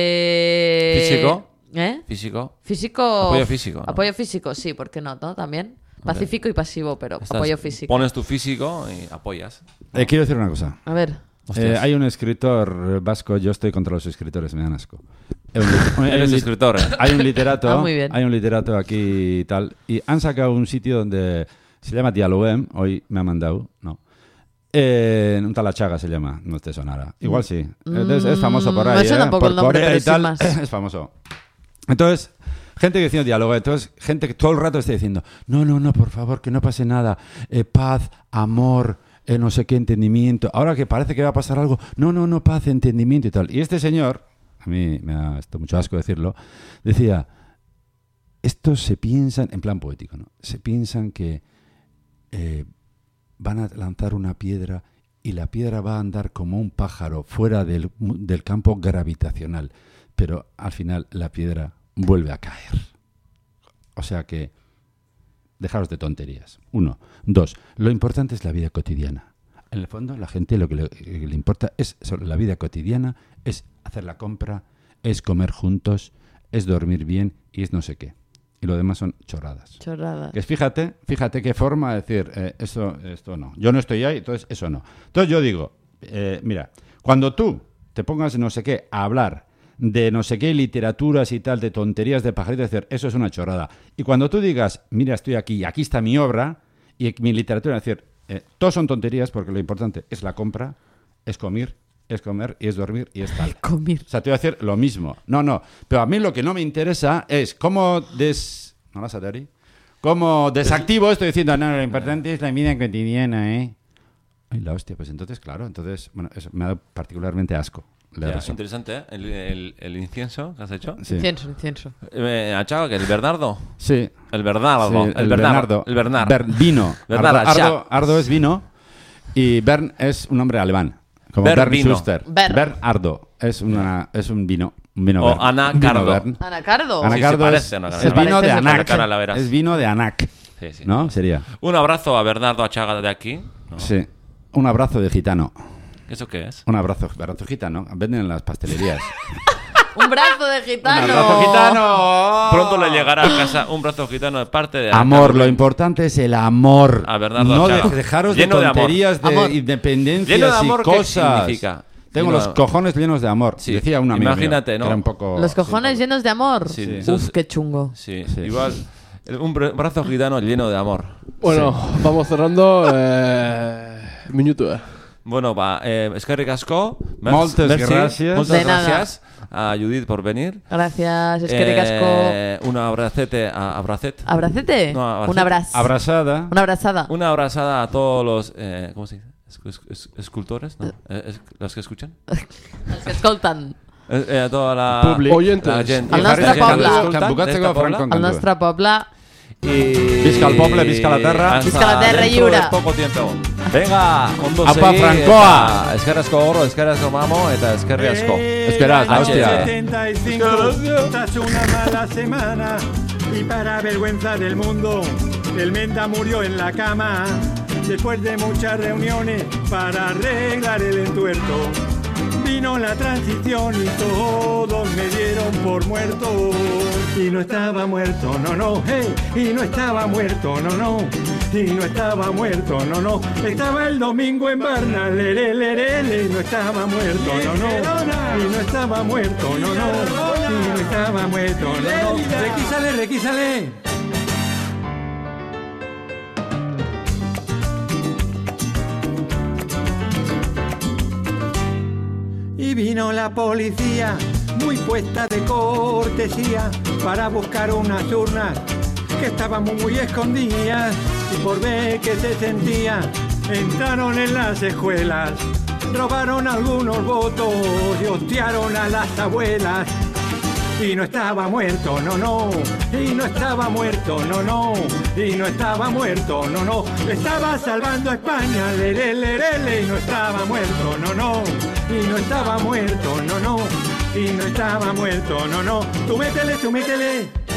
Eh... ¿Físico? ¿Eh? Físico. Físico. Apoyo físico, ¿no? Apoyo físico, sí, ¿por qué no? ¿no? También. Pacífico y pasivo, pero Estás- apoyo físico. Pones tu físico y apoyas. Eh, quiero decir una cosa. A ver. Eh, hay un escritor vasco, yo estoy contra los escritores, me dan asco. Eh, un- hay un Eres lit- escritor, ¿eh? Hay un literato, Ah, muy bien. hay un literato aquí y tal, y han sacado un sitio donde se llama Dialoguem, hoy me ha mandado, no. Eh, un Talachaga se llama, no te sonará. Igual sí. Es, es famoso por Mm, ahí. me suena eh, un poco por el nombre, Corea pero y sin tal. más. Es famoso. Entonces, gente que diciendo diálogo, entonces, gente que todo el rato está diciendo, no, no, no, por favor, que no pase nada. Eh, paz, amor, eh, no sé qué, entendimiento. Ahora que parece que va a pasar algo, no, no, no, paz, entendimiento y tal. Y este señor, a mí me da esto mucho asco decirlo, decía, estos se piensan, en plan poético, ¿no? Se piensan que eh, van a lanzar una piedra y la piedra va a andar como un pájaro fuera del, del campo gravitacional, pero al final la piedra vuelve a caer. O sea que, dejaros de tonterías. Uno. Dos. Lo importante es la vida cotidiana. En el fondo, la gente lo que le, que le importa es sobre la vida cotidiana, es hacer la compra, es comer juntos, es dormir bien y es no sé qué. Y lo demás son chorradas. Chorrada. Que es, fíjate, fíjate qué forma de decir, eh, esto, esto no. Yo no estoy ahí, entonces eso no. Entonces yo digo, eh, mira, cuando tú te pongas no sé qué a hablar de no sé qué literaturas y tal, de tonterías de pajaritos, decir, eso es una chorrada. Y cuando tú digas, mira, estoy aquí y aquí está mi obra y mi literatura, es decir, eh, todos son tonterías porque lo importante es la compra, es comer, es comer y es dormir y es tal. Comer. O sea, te voy a decir lo mismo. No, no. Pero a mí lo que no me interesa es cómo des... ¿No la Satari? Cómo desactivo esto diciendo, no, lo importante es la vida cotidiana, ¿eh? Ay, la hostia. Pues entonces, claro, entonces, bueno, eso me ha dado particularmente asco. leer Ya, eso. interesante, ¿eh? El, el, el incienso que has hecho. Sí. Incienso, incienso. Eh, Achao, que el Bernardo. Sí. El Bernardo. Sí, el, Bernardo. El Bernard. Ber- vino. Bernard, Ardo, ya. Ardo, Ardo es vino y Bern es un nombre alemán. Como Bern Bernd vino. Schuster. Bern. Bernardo es, una, es un vino. Un vino O Bern. Ana Un vino Cardo. Bern. Anacardo. Ana- Anacardo se es, parece a Anacardo. es Se vino parece, de se Anac. parece. Ahora la verás. Es vino de Anac. Sí, sí. ¿No? Sería. Un abrazo a Bernardo Achaga de aquí. ¿no? Sí. Un abrazo de gitano. ¿Eso qué es? Un abrazo, abrazo gitano. Venden en las pastelerías. Un brazo de gitano. Un abrazo gitano. Pronto le llegará a casa un brazo gitano de parte de... Amor, lo importante es el amor. A Bernardo no de- Achaga. dejaros Lleno de de amor. tonterías de, Amor. independencias Lleno de amor, y ¿qué cosas. significa? Tengo Lleno los de- cojones llenos de amor. Sí. Decía un amigo Imagínate, mío, ¿no? que era un poco, Los cojones sí, llenos de amor. Sí, Sí. eso Uf, es- qué chungo. Sí, Sí. igual. el- Un bra- brazo gitano lleno de amor. Bueno, vamos cerrando. Eh, minuto, eh. Bueno, va, eh, eskerrik asko. Moltes gràcies. Muchas De nada. gracias a Judith por venir. Gracias, es que ricasco. Eh, un abracete a Abracet. ¿Abracete? No, abracete. Un abrazo. Abrazada. Una abrazada. Una abrazada a todos los... Eh, ¿Cómo se dice? Es- es- es- ¿Escultores? ¿No? Eh, es- ¿Los que escuchan? Los que escoltan. Eh, eh, a toda la... Públic. Oyentes. la gent, Al la nostre gent que poble. ens escolten Can Bucatzeko d'esta pobla. Franco. Al nostre poble. Y... Visca el poble, visca la terra. Hasta Visca la terra dentro lliure. de poco tiempo. Venga, ondo Apa, segi Francoa. eta eskerrik asko gorro, eskerrik asko mamo eta eskerrik asko. Esperad, la H. hostia. setenta y cinco, tras una mala semana y para vergüenza del mundo, el Menda murió en la cama después de muchas reuniones para arreglar el entuerto. Vino la transición y todos me dieron por muerto. Y no estaba muerto, no, no, hey, y no estaba muerto, no, no, y no estaba muerto, no, no, estaba el domingo en Barna, lere, lere, lere, y no estaba muerto, no, no, y no estaba muerto, no, no, y no estaba muerto, no, no, requísale, requísale. Y vino la policía, muy puesta de cortesía, para buscar unas urnas que estaban muy escondidas, y por ver que se sentía, entraron en las escuelas, robaron algunos votos y hostiaron a las abuelas. Y no estaba muerto, no, no, y no estaba muerto, no, no, y no estaba muerto, no, no, estaba salvando a España, lere, lere, lere, y no estaba muerto, no, no, y no estaba muerto, no, no, y no estaba muerto, no, no, tú métele, tú métele.